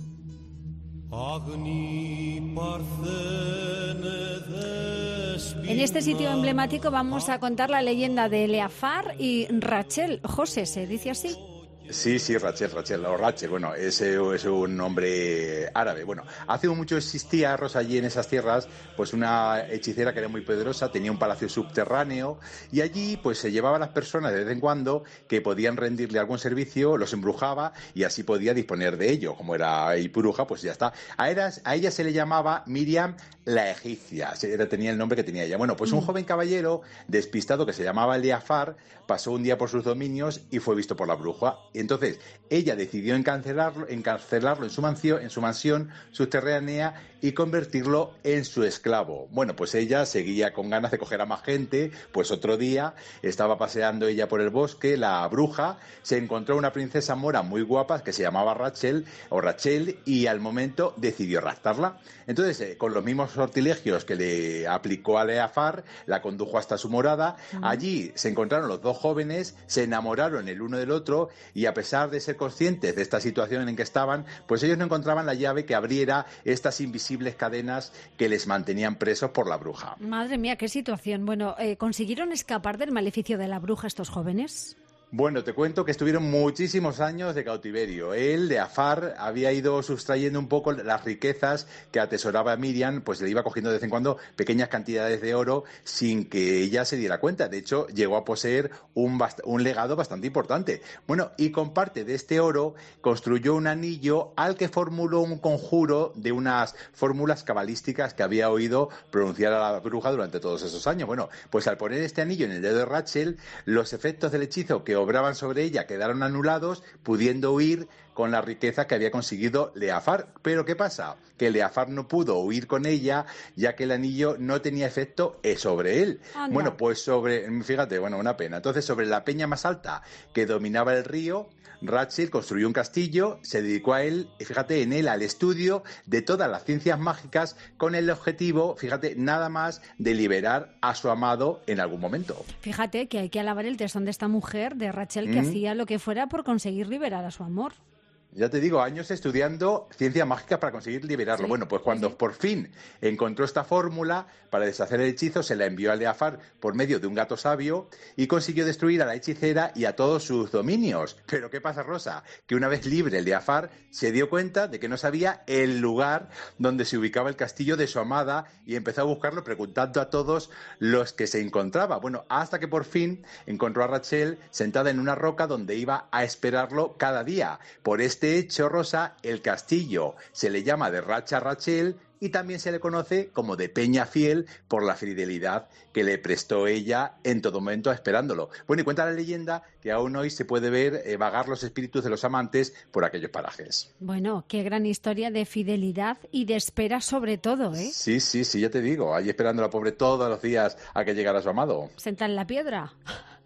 En este sitio emblemático vamos a contar la leyenda de Leafar y Rachel. José, ¿se dice así? Sí, sí, Rachel, Rachel, o Rachel, bueno, es, es un nombre árabe. Bueno, hace mucho existía, Rosa, allí en esas tierras, pues una hechicera que era muy poderosa, tenía un palacio subterráneo, y allí pues se llevaba a las personas de vez en cuando que podían rendirle algún servicio, los embrujaba y así podía disponer de ello. Como era y bruja, pues ya está. A, eras, a ella se le llamaba Miriam la egipcia, era, tenía el nombre que tenía ella. Bueno, pues un joven caballero despistado que se llamaba Leafar pasó un día por sus dominios y fue visto por la bruja. Y entonces ella decidió encarcelarlo, encarcelarlo en su mansión, en su mansión subterránea y convertirlo en su esclavo. Bueno, pues ella seguía con ganas de coger a más gente. Pues otro día estaba paseando ella por el bosque, la bruja se encontró una princesa mora muy guapa que se llamaba Rachel o Rachel y al momento decidió raptarla. Entonces, eh, con los mismos sortilegios que le aplicó a Leafar, la condujo hasta su morada. Allí se encontraron los dos jóvenes, se enamoraron el uno del otro y a pesar de ser conscientes de esta situación en que estaban, pues ellos no encontraban la llave que abriera estas invisibles cadenas que les mantenían presos por la bruja. Madre mía, qué situación. Bueno, eh, ¿consiguieron escapar del maleficio de la bruja estos jóvenes? Bueno, te cuento que estuvieron muchísimos años de cautiverio. Él, Leafar, había ido sustrayendo un poco las riquezas que atesoraba Miriam, pues le iba cogiendo de vez en cuando pequeñas cantidades de oro sin que ella se diera cuenta. De hecho, llegó a poseer un, bast- un legado bastante importante. Bueno, y con parte de este oro construyó un anillo al que formuló un conjuro de unas fórmulas cabalísticas que había oído pronunciar a la bruja durante todos esos años. Bueno, pues al poner este anillo en el dedo de Rachel, los efectos del hechizo que obraban sobre ella quedaron anulados, pudiendo huir con la riqueza que había conseguido Leafar. Pero ¿qué pasa? Que Leafar no pudo huir con ella, ya que el anillo no tenía efecto eh, sobre él. Anda. Bueno, pues sobre, fíjate, bueno, una pena. Entonces, sobre la peña más alta que dominaba el río, Rachel construyó un castillo, se dedicó a él, y fíjate, en él al estudio de todas las ciencias mágicas con el objetivo, fíjate, nada más de liberar a su amado en algún momento. Fíjate que hay que alabar el tesón de esta mujer, de Rachel, que Mm. hacía lo que fuera por conseguir liberar a su amor. Ya te digo, años estudiando ciencias mágicas para conseguir liberarlo. Sí, bueno, pues cuando sí. por fin encontró esta fórmula para deshacer el hechizo, se la envió a Leafar por medio de un gato sabio y consiguió destruir a la hechicera y a todos sus dominios. Pero ¿qué pasa, Rosa? Que una vez libre, Leafar se dio cuenta de que no sabía el lugar donde se ubicaba el castillo de su amada y empezó a buscarlo preguntando a todos los que se encontraba. Bueno, hasta que por fin encontró a Rachel sentada en una roca donde iba a esperarlo cada día. Por este hecho, Rosa, el castillo se le llama de Racha Rachel y también se le conoce como de Peñafiel por la fidelidad que le prestó ella en todo momento esperándolo. Bueno, y cuenta la leyenda que aún hoy se puede ver eh, vagar los espíritus de los amantes por aquellos parajes. Bueno, qué gran historia de fidelidad y de espera sobre todo, ¿eh? Sí, sí, sí, ya te digo, ahí esperando a la pobre todos los días a que llegara su amado. Sentar en la piedra.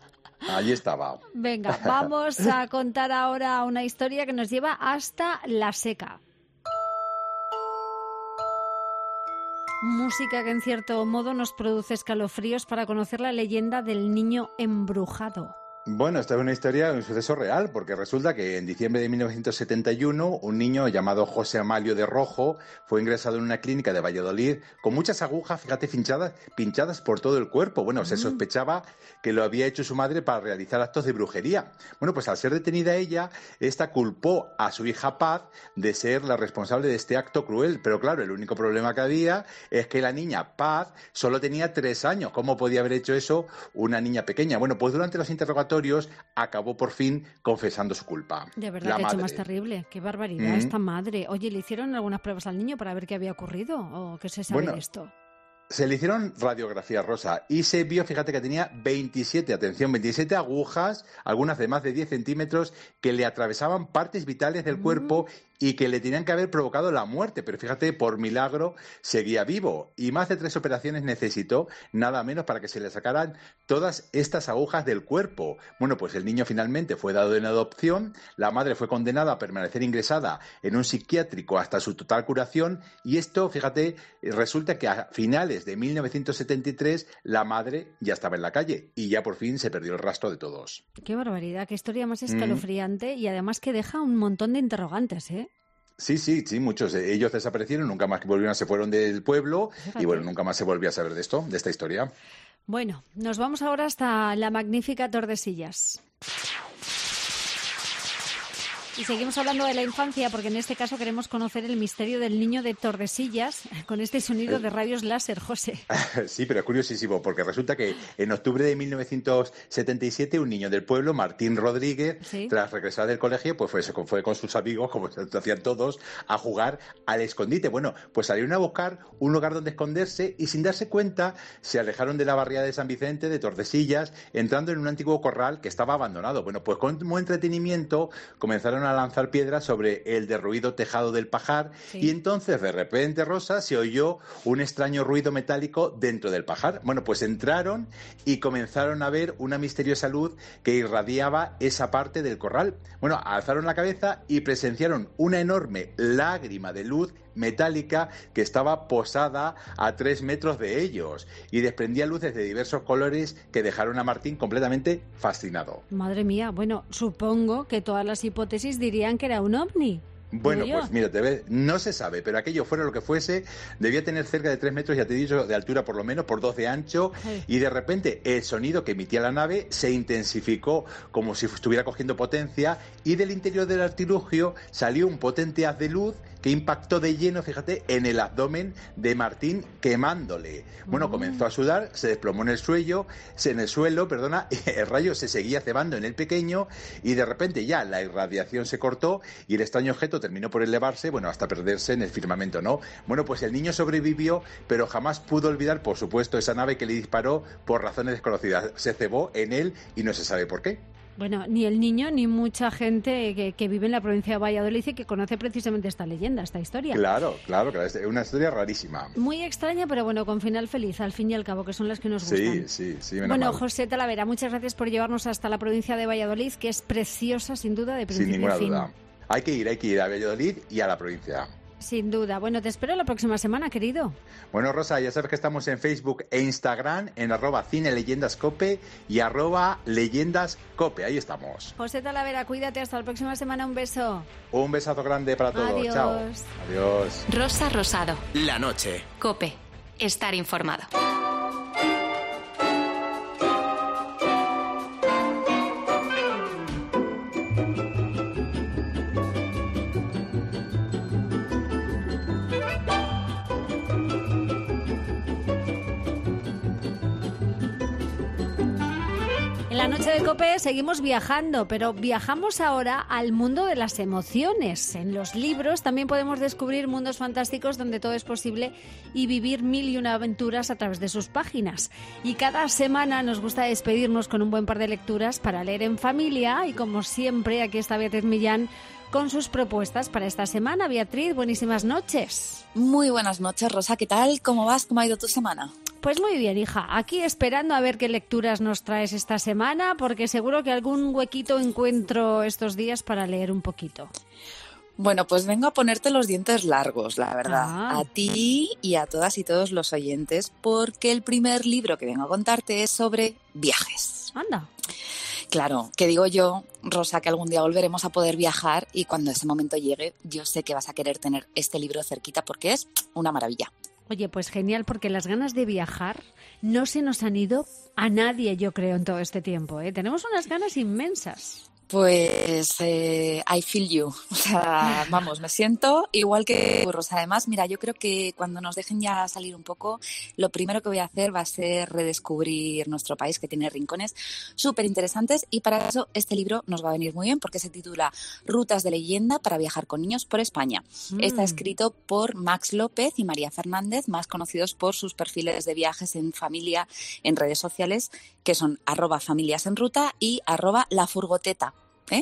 Allí estaba. Venga, vamos a contar ahora una historia que nos lleva hasta La Seca. Música que en cierto modo nos produce escalofríos para conocer la leyenda del niño embrujado. Bueno, esta es una historia, un suceso real, porque resulta que en diciembre de mil novecientos setenta y uno un niño llamado José Amalio de Rojo fue ingresado en una clínica de Valladolid con muchas agujas, fíjate, pinchadas, pinchadas por todo el cuerpo. Bueno, se sospechaba que lo había hecho su madre para realizar actos de brujería. Bueno, pues al ser detenida ella, esta culpó a su hija Paz de ser la responsable de este acto cruel. Pero claro, el único problema que había es que la niña Paz solo tenía tres años. ¿Cómo podía haber hecho eso una niña pequeña? Bueno, pues durante los interrogatorios acabó por fin confesando su culpa. De verdad, la que hecho madre. más terrible. Qué barbaridad Mm. esta madre. Oye, ¿le hicieron algunas pruebas al niño para ver qué había ocurrido? ¿O qué se sabe Bueno, de esto? Se le hicieron radiografía, Rosa, y se vio, fíjate, que tenía veintisiete, atención, veintisiete agujas, algunas de más de diez centímetros, que le atravesaban partes vitales del cuerpo y que le tenían que haber provocado la muerte. Pero fíjate, por milagro seguía vivo. Y más de tres operaciones necesitó, nada menos, para que se le sacaran todas estas agujas del cuerpo. Bueno, pues el niño finalmente fue dado en adopción, la madre fue condenada a permanecer ingresada en un psiquiátrico hasta su total curación, y esto, fíjate, resulta que a finales de mil novecientos setenta y tres la madre ya estaba en la calle y ya por fin se perdió el rastro de todos. Qué barbaridad, qué historia más escalofriante y además que deja un montón de interrogantes, ¿eh? Sí, sí, sí, muchos. Ellos desaparecieron, nunca más que volvieron, se fueron del pueblo. Fíjate. Y bueno, nunca más se volvió a saber de esto, de esta historia. Bueno, nos vamos ahora hasta la magnífica Tordesillas. Y seguimos hablando de la infancia porque en este caso queremos conocer el misterio del niño de Tordesillas con este sonido de rayos láser, José. Sí, pero es curiosísimo porque resulta que en octubre de mil novecientos setenta y siete un niño del pueblo, Martín Rodríguez, Sí. tras regresar del colegio, pues fue, se fue con sus amigos, como se hacían todos, a jugar al escondite. Bueno, pues salieron a buscar un lugar donde esconderse y sin darse cuenta se alejaron de la barriada de San Vicente, de Tordesillas, entrando en un antiguo corral que estaba abandonado. Bueno, pues como entretenimiento comenzaron a lanzar piedras sobre el derruido tejado del pajar. Sí. Y entonces de repente, Rosa, se oyó un extraño ruido metálico dentro del pajar. Bueno, pues entraron y comenzaron a ver una misteriosa luz que irradiaba esa parte del corral. Bueno, alzaron la cabeza y presenciaron una enorme lágrima de luz metálica que estaba posada a tres metros de ellos y desprendía luces de diversos colores que dejaron a Martín completamente fascinado. Madre mía, bueno, supongo que todas las hipótesis dirían que era un ovni. Bueno, pues mira, te ves, no se sabe, pero aquello fuera lo que fuese, debía tener cerca de tres metros, ya te he dicho, de altura por lo menos, por dos de ancho, sí. Y de repente el sonido que emitía la nave se intensificó como si estuviera cogiendo potencia y del interior del artilugio salió un potente haz de luz que impactó de lleno, fíjate, en el abdomen de Martín, quemándole. Bueno, mm. comenzó a sudar, se desplomó en el suelo, en el suelo, perdona, el rayo se seguía cebando en el pequeño y de repente ya la irradiación se cortó y el extraño objeto terminó por elevarse, bueno, hasta perderse en el firmamento, ¿no? Bueno, pues el niño sobrevivió, pero jamás pudo olvidar, por supuesto, esa nave que le disparó por razones desconocidas. Se cebó en él y no se sabe por qué. Bueno, ni el niño ni mucha gente que, que vive en la provincia de Valladolid y que conoce precisamente esta leyenda, esta historia. Claro, claro, claro, es una historia rarísima. Muy extraña, pero bueno, con final feliz, al fin y al cabo, que son las que nos gustan. Sí, sí, sí. Bueno, mal. José Talavera, muchas gracias por llevarnos hasta la provincia de Valladolid, que es preciosa, sin duda, de principio Sin ninguna a fin. duda. Hay que ir, hay que ir a Valladolid y a la provincia. Sin duda. Bueno, te espero la próxima semana, querido. Bueno, Rosa, ya sabes que estamos en Facebook e Instagram, en arroba Cine Leyendas Cope y arroba Leyendas Cope. Ahí estamos. José Talavera, cuídate. Hasta la próxima semana. Un beso. Un besazo grande para todos. Adiós. Chao. Adiós. Rosa Rosado. La noche. Cope. Estar informado. En la noche de COPE seguimos viajando, pero viajamos ahora al mundo de las emociones. En los libros también podemos descubrir mundos fantásticos donde todo es posible y vivir mil y una aventuras a través de sus páginas. Y cada semana nos gusta despedirnos con un buen par de lecturas para leer en familia y como siempre aquí está Beatriz Millán con sus propuestas para esta semana. Beatriz, buenísimas noches. Muy buenas noches, Rosa. ¿Qué tal? ¿Cómo vas? ¿Cómo ha ido tu semana? Pues muy bien, hija. Aquí esperando a ver qué lecturas nos traes esta semana, porque seguro que algún huequito encuentro estos días para leer un poquito. Bueno, pues vengo a ponerte los dientes largos, la verdad, Ah. a ti y a todas y todos los oyentes, porque el primer libro que vengo a contarte es sobre viajes. Anda. Claro, que digo yo, Rosa, que algún día volveremos a poder viajar y cuando ese momento llegue, yo sé que vas a querer tener este libro cerquita porque es una maravilla. Oye, pues genial, porque las ganas de viajar no se nos han ido a nadie, yo creo, en todo este tiempo, ¿eh? Tenemos unas ganas inmensas. Pues eh, I feel you, o sea, vamos, me siento igual que Rosa. Además, mira, yo creo que cuando nos dejen ya salir un poco, lo primero que voy a hacer va a ser redescubrir nuestro país, que tiene rincones súper interesantes, y para eso este libro nos va a venir muy bien porque se titula Rutas de leyenda para viajar con niños por España. Mm. Está escrito por Max López y María Fernández, más conocidos por sus perfiles de viajes en familia en redes sociales, que son arroba familias en ruta y arroba la furgoteta. ¿Eh?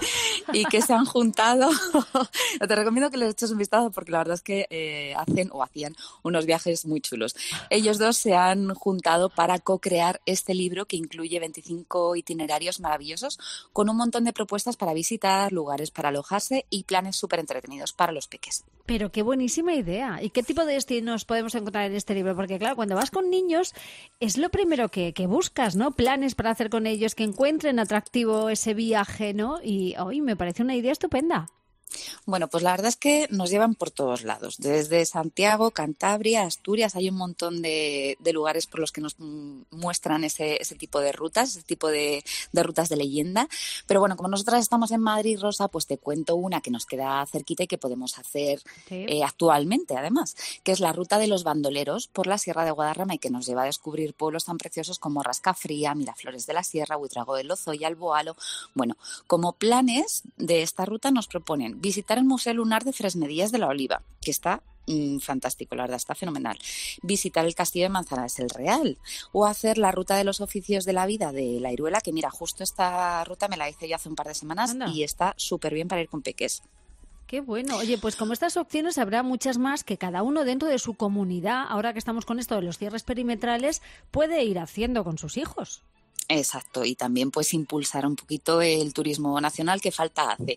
Y que se han juntado. Te recomiendo que les eches un vistazo porque la verdad es que eh, hacen o hacían unos viajes muy chulos. Ellos dos se han juntado para co-crear este libro que incluye veinticinco itinerarios maravillosos con un montón de propuestas para visitar, lugares para alojarse y planes súper entretenidos para los peques. Pero qué buenísima idea. ¿Y qué tipo de destinos podemos encontrar en este libro? Porque claro, cuando vas con niños es lo primero que, que buscas, ¿no? Planes para hacer con ellos, que encuentren atractivo ese viaje, ¿no? Y hoy me parece una idea estupenda. Bueno, pues la verdad es que nos llevan por todos lados. Desde Santiago, Cantabria, Asturias, hay un montón de, de lugares por los que nos muestran ese, ese tipo de rutas, ese tipo de, de rutas de leyenda. Pero bueno, como nosotras estamos en Madrid, Rosa, pues te cuento una que nos queda cerquita y que podemos hacer sí. eh, actualmente, además, que es la ruta de los bandoleros por la Sierra de Guadarrama y que nos lleva a descubrir pueblos tan preciosos como Rascafría, Miraflores de la Sierra, Buitrago del Ozo y Alboalo. Bueno, como planes de esta ruta nos proponen visitar el Museo Lunar de Fresnedillas de la Oliva, que está mmm, fantástico, la verdad, está fenomenal. Visitar el Castillo de Manzanares el Real o hacer la ruta de los oficios de la vida de la Iruela, que mira, justo esta ruta me la hice yo hace un par de semanas. Anda. Y está súper bien para ir con peques. Qué bueno. Oye, pues como estas opciones habrá muchas más que cada uno dentro de su comunidad, ahora que estamos con esto de los cierres perimetrales, puede ir haciendo con sus hijos. Exacto, y también pues impulsar un poquito el turismo nacional que falta hace.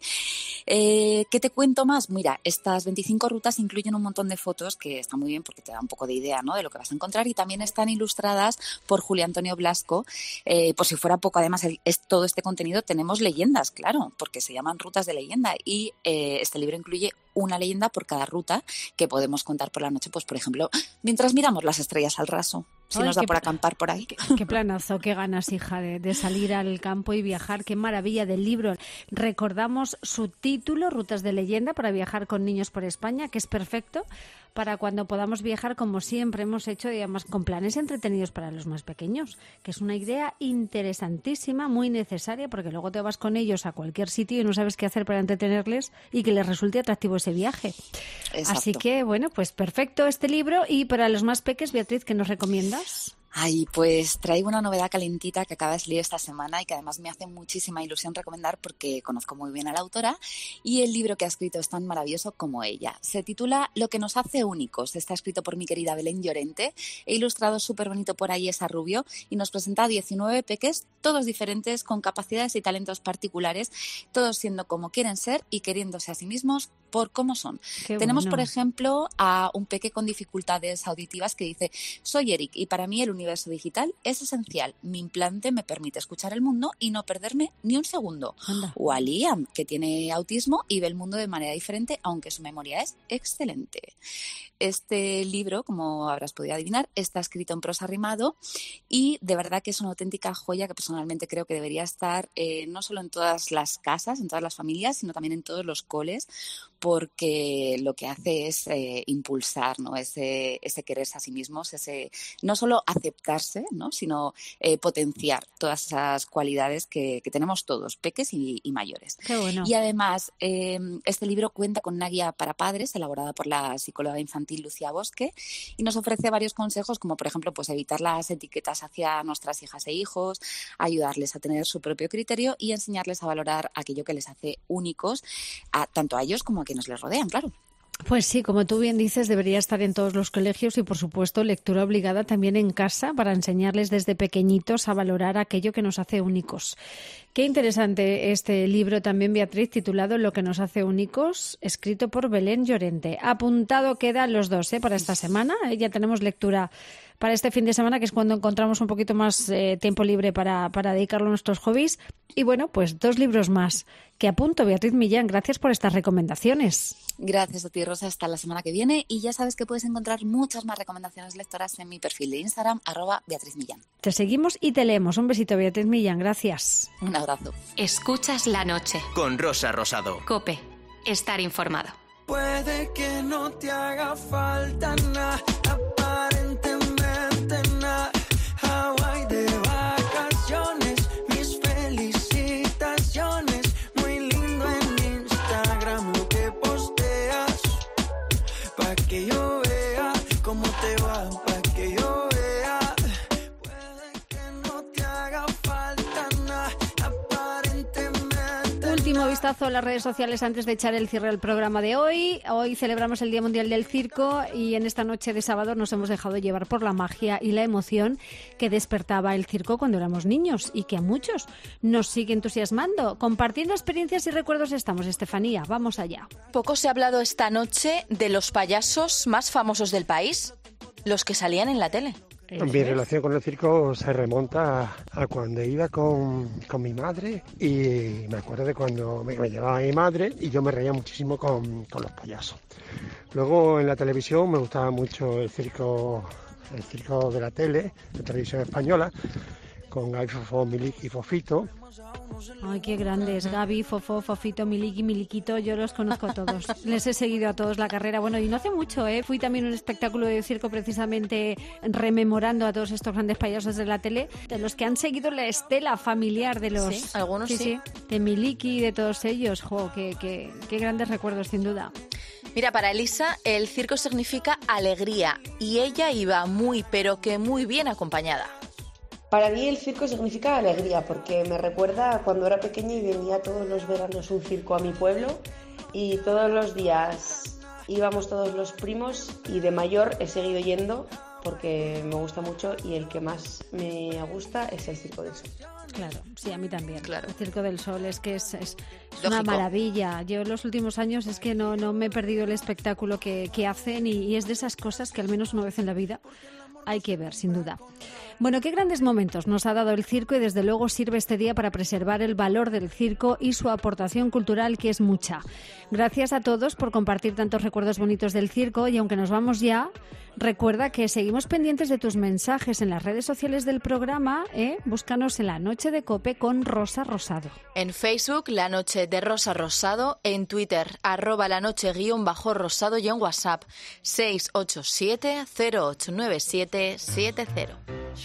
Eh, ¿Qué te cuento más? Mira, estas veinticinco rutas incluyen un montón de fotos que están muy bien porque te da un poco de idea, ¿no?, de lo que vas a encontrar, y también están ilustradas por Julio Antonio Blasco. Eh, por si fuera poco, además, el, es, todo este contenido tenemos leyendas, claro, porque se llaman rutas de leyenda, y eh, este libro incluye una leyenda por cada ruta que podemos contar por la noche, pues por ejemplo, mientras miramos las estrellas al raso, si Ay, nos da por acampar por ahí. Qué, qué planazo, qué ganas, hija, de, de salir al campo y viajar, qué maravilla del libro. Recordamos su título, Rutas de leyenda para viajar con niños por España, que es perfecto para cuando podamos viajar como siempre hemos hecho, y además con planes entretenidos para los más pequeños, que es una idea interesantísima, muy necesaria, porque luego te vas con ellos a cualquier sitio y no sabes qué hacer para entretenerles y que les resulte atractivo ese viaje. Exacto. Así que, bueno, pues perfecto este libro. Y para los más peques, Beatriz, ¿qué nos recomiendas? Ay, pues traigo una novedad calentita que acaba de salir esta semana y que además me hace muchísima ilusión recomendar porque conozco muy bien a la autora y el libro que ha escrito es tan maravilloso como ella. Se titula Lo que nos hace únicos. Está escrito por mi querida Belén Llorente e ilustrado súper bonito por Ayesa Rubio, y nos presenta diecinueve peques, todos diferentes, con capacidades y talentos particulares, todos siendo como quieren ser y queriéndose a sí mismos por cómo son. Qué Tenemos, bueno. por ejemplo, a un peque con dificultades auditivas que dice: soy Eric y para mí el universo digital es esencial. Mi implante me permite escuchar el mundo y no perderme ni un segundo. Anda. O a Liam, que tiene autismo y ve el mundo de manera diferente, aunque su memoria es excelente. Este libro, como habrás podido adivinar, está escrito en prosa rimado y de verdad que es una auténtica joya que personalmente creo que debería estar eh, no solo en todas las casas, en todas las familias, sino también en todos los coles, porque lo que hace es eh, impulsar, ¿no?, ese, ese quererse a sí mismos, ese no solo aceptarse, ¿no?, sino eh, potenciar todas esas cualidades que, que tenemos todos, peques y, y mayores. Qué bueno. Y además, eh, este libro cuenta con una guía para padres elaborada por la psicóloga infantil Lucía Bosque y nos ofrece varios consejos, como por ejemplo pues evitar las etiquetas hacia nuestras hijas e hijos, ayudarles a tener su propio criterio y enseñarles a valorar aquello que les hace únicos, a, tanto a ellos como a quienes les rodean, claro. Pues sí, como tú bien dices, debería estar en todos los colegios y, por supuesto, lectura obligada también en casa para enseñarles desde pequeñitos a valorar aquello que nos hace únicos. Qué interesante este libro también, Beatriz, titulado Lo que nos hace únicos, escrito por Belén Llorente. Apuntado quedan los dos ¿eh? para esta semana. Ya tenemos lectura para este fin de semana, que es cuando encontramos un poquito más eh, tiempo libre para, para dedicarlo a nuestros hobbies. Y bueno, pues dos libros más que apunto. Beatriz Millán, gracias por estas recomendaciones. Gracias a ti, Rosa. Hasta la semana que viene. Y ya sabes que puedes encontrar muchas más recomendaciones lectoras en mi perfil de Instagram, arroba Beatriz Millán. Te seguimos y te leemos. Un besito, Beatriz Millán. Gracias. Un abrazo. Escuchas La Noche. Con Rosa Rosado. COPE. Estar informado. Puede que no te haga falta nada, aparentemente nada. Hawaii de vacaciones, mis felicitaciones. Muy lindo en Instagram lo que posteas, pa' que yo vea cómo te va, pa' que yo vea. Puede que no te haga falta nada, aparentemente. Último vistazo a las redes sociales antes de echar el cierre del programa de hoy. Hoy celebramos el Día Mundial del Circo y en esta noche de sábado nos hemos dejado llevar por la magia y la emoción que despertaba el circo cuando éramos niños y que a muchos nos sigue entusiasmando. Compartiendo experiencias y recuerdos estamos, Estefanía. Vamos allá. Poco se ha hablado esta noche de los payasos más famosos del país, los que salían en la tele. Mi relación con el circo se remonta a, a cuando iba con, con mi madre y me acuerdo de cuando me, me llevaba mi madre y yo me reía muchísimo con, con los payasos. Luego en la televisión me gustaba mucho el circo, el circo de la tele, de televisión española, con Gaby, Fofó, Milik y Fofito. Ay, qué grandes. Gaby, Fofó, Fofito, Miliki, Miliquito, yo los conozco a todos. Les he seguido a todos la carrera. Bueno, y no hace mucho, ¿eh? Fui también a un espectáculo de circo precisamente rememorando a todos estos grandes payasos de la tele, de los que han seguido la estela familiar de los... Sí, algunos sí. sí. De Miliki y de todos ellos. Jo, qué, qué, qué grandes recuerdos, sin duda. Mira, para Elisa el circo significa alegría y ella iba muy, pero que muy bien acompañada. Para mí el circo significa alegría, porque me recuerda a cuando era pequeña y venía todos los veranos un circo a mi pueblo y todos los días íbamos todos los primos y de mayor he seguido yendo porque me gusta mucho y el que más me gusta es el Circo del Sol. Claro, sí, a mí también. Claro. El Circo del Sol es que es, es, es una maravilla. Yo en los últimos años es que no, no me he perdido el espectáculo que, que hacen y, y es de esas cosas que al menos una vez en la vida hay que ver, sin duda. Bueno, qué grandes momentos nos ha dado el circo y desde luego sirve este día para preservar el valor del circo y su aportación cultural, que es mucha. Gracias a todos por compartir tantos recuerdos bonitos del circo y aunque nos vamos ya, recuerda que seguimos pendientes de tus mensajes en las redes sociales del programa, ¿eh? Búscanos en La Noche de COPE con Rosa Rosado. En Facebook, La Noche de Rosa Rosado, en Twitter, arroba la noche guión bajo rosado y en WhatsApp, seis ocho siete cero ocho nueve siete siete cero.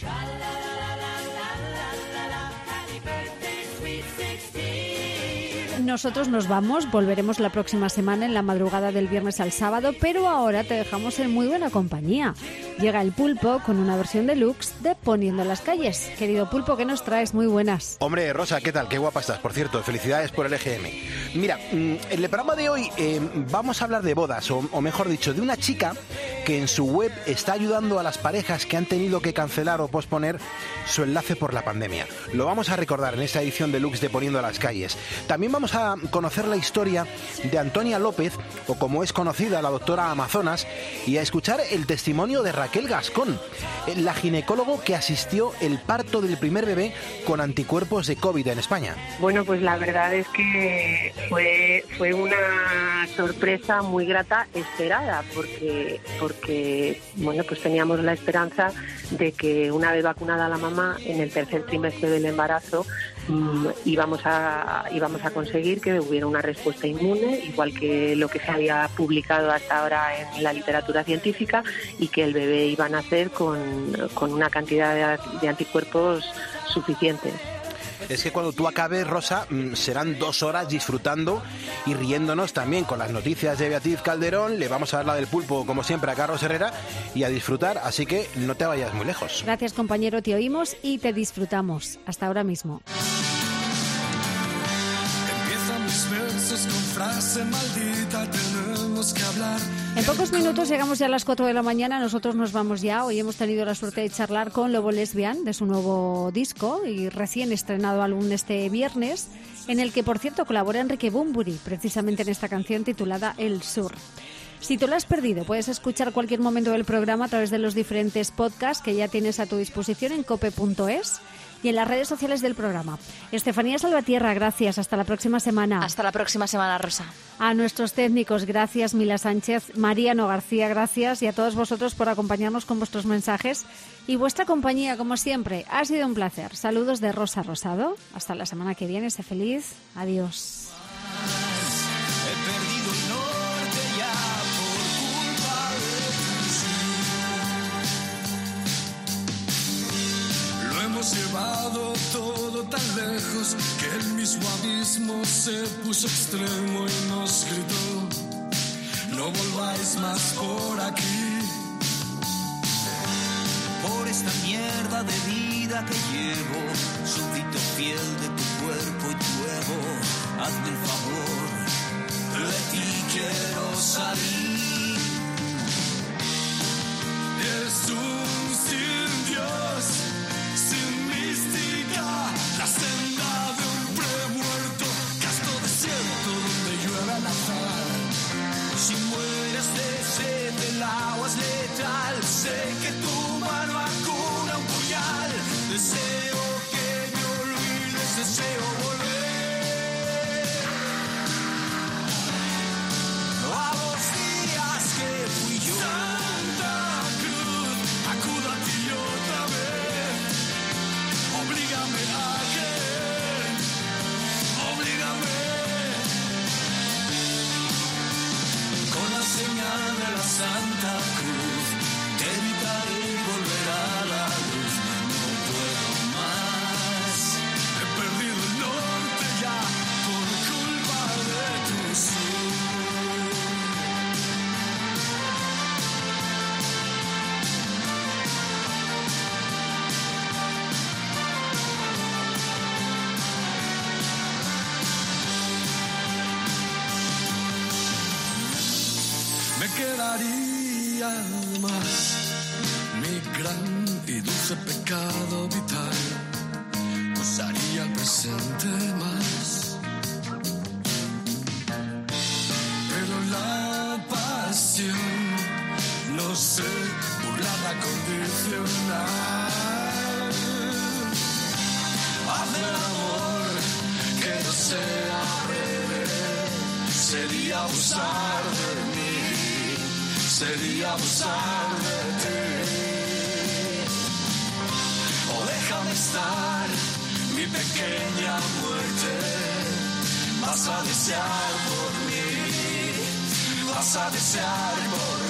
Nosotros nos vamos, volveremos la próxima semana en la madrugada del viernes al sábado, pero ahora te dejamos en muy buena compañía. Llega el Pulpo con una versión deluxe de Poniendo las calles. Querido Pulpo, ¿qué nos traes? Muy buenas. Hombre, Rosa, ¿qué tal? Qué guapa estás, por cierto. Felicidades por el E G M. Mira, en el programa de hoy eh, vamos a hablar de bodas, o, o mejor dicho, de una chica que en su web está ayudando a las parejas que han tenido que cancelar o posponer su enlace por la pandemia. Lo vamos a recordar en esta edición deluxe de Poniendo las calles. También vamos a conocer la historia de Antonia López, o como es conocida, la doctora Amazonas, y a escuchar el testimonio de Raquel Gascón, la ginecólogo que asistió el parto del primer bebé con anticuerpos de COVID en España. Bueno, pues la verdad es que fue, fue una sorpresa muy grata, esperada, porque, porque bueno, pues teníamos la esperanza de que una vez vacunada la mamá en el tercer trimestre del embarazo íbamos a, íbamos a conseguir que hubiera una respuesta inmune, igual que lo que se había publicado hasta ahora en la literatura científica, y que el bebé iba a nacer con, con una cantidad de, de anticuerpos suficientes. Es que cuando tú acabes, Rosa, serán dos horas disfrutando y riéndonos también con las noticias de Beatriz Calderón. Le vamos a dar la del Pulpo, como siempre, a Carlos Herrera y a disfrutar, así que no te vayas muy lejos. Gracias, compañero, te oímos y te disfrutamos. Hasta ahora mismo. Empiezan mis versos con frase maldita, tenemos que hablar. En pocos minutos llegamos ya a las cuatro de la mañana, nosotros nos vamos ya. Hoy hemos tenido la suerte de charlar con Lobo Lesbian de su nuevo disco y recién estrenado álbum de este viernes, en el que, por cierto, colabora Enrique Bunbury, precisamente en esta canción titulada El Sur. Si te lo has perdido, puedes escuchar cualquier momento del programa a través de los diferentes podcasts que ya tienes a tu disposición en cope punto es y en las redes sociales del programa. Estefanía Salvatierra, gracias. Hasta la próxima semana. Hasta la próxima semana, Rosa. A nuestros técnicos, gracias. Mila Sánchez, Mariano García, gracias. Y a todos vosotros por acompañarnos con vuestros mensajes y vuestra compañía, como siempre. Ha sido un placer. Saludos de Rosa Rosado. Hasta la semana que viene. Sé feliz. Adiós. He perdido el norte ya por culpa de ti. Lo hemos llevado todo tan lejos que el mismo abismo se puso extremo y nos gritó: no volváis más por aquí. Por esta mierda de vida que llevo, súbdito fiel de tu cuerpo y tu ego, hazme el favor, de ti quiero salir. Es un sin Dios, sin mística, la senda de un premuerto, casto desierto donde llueve al azar. Si mueres de sed, el agua es letal, sé que tu mano acuna un puñal. Deseo que me olvides, deseo volver a los días que fui yo. Santa Cruz, acudo a ti otra vez. Oblígame a creer, oblígame. Con la señal de la Santa Cruz te evitaré volver a la luz. No puedo más, he perdido el norte ya por culpa de tu sur. Me quedaría más mi gran y dulce pecado vital, usaría el presente más, pero la pasión no sé burlarla condicional. Haz el amor que no sea breve, sería abusar de mí, sería abusar de ti. O déjame estar, mi pequeña muerte. Vas a desear por mí, vas a desear por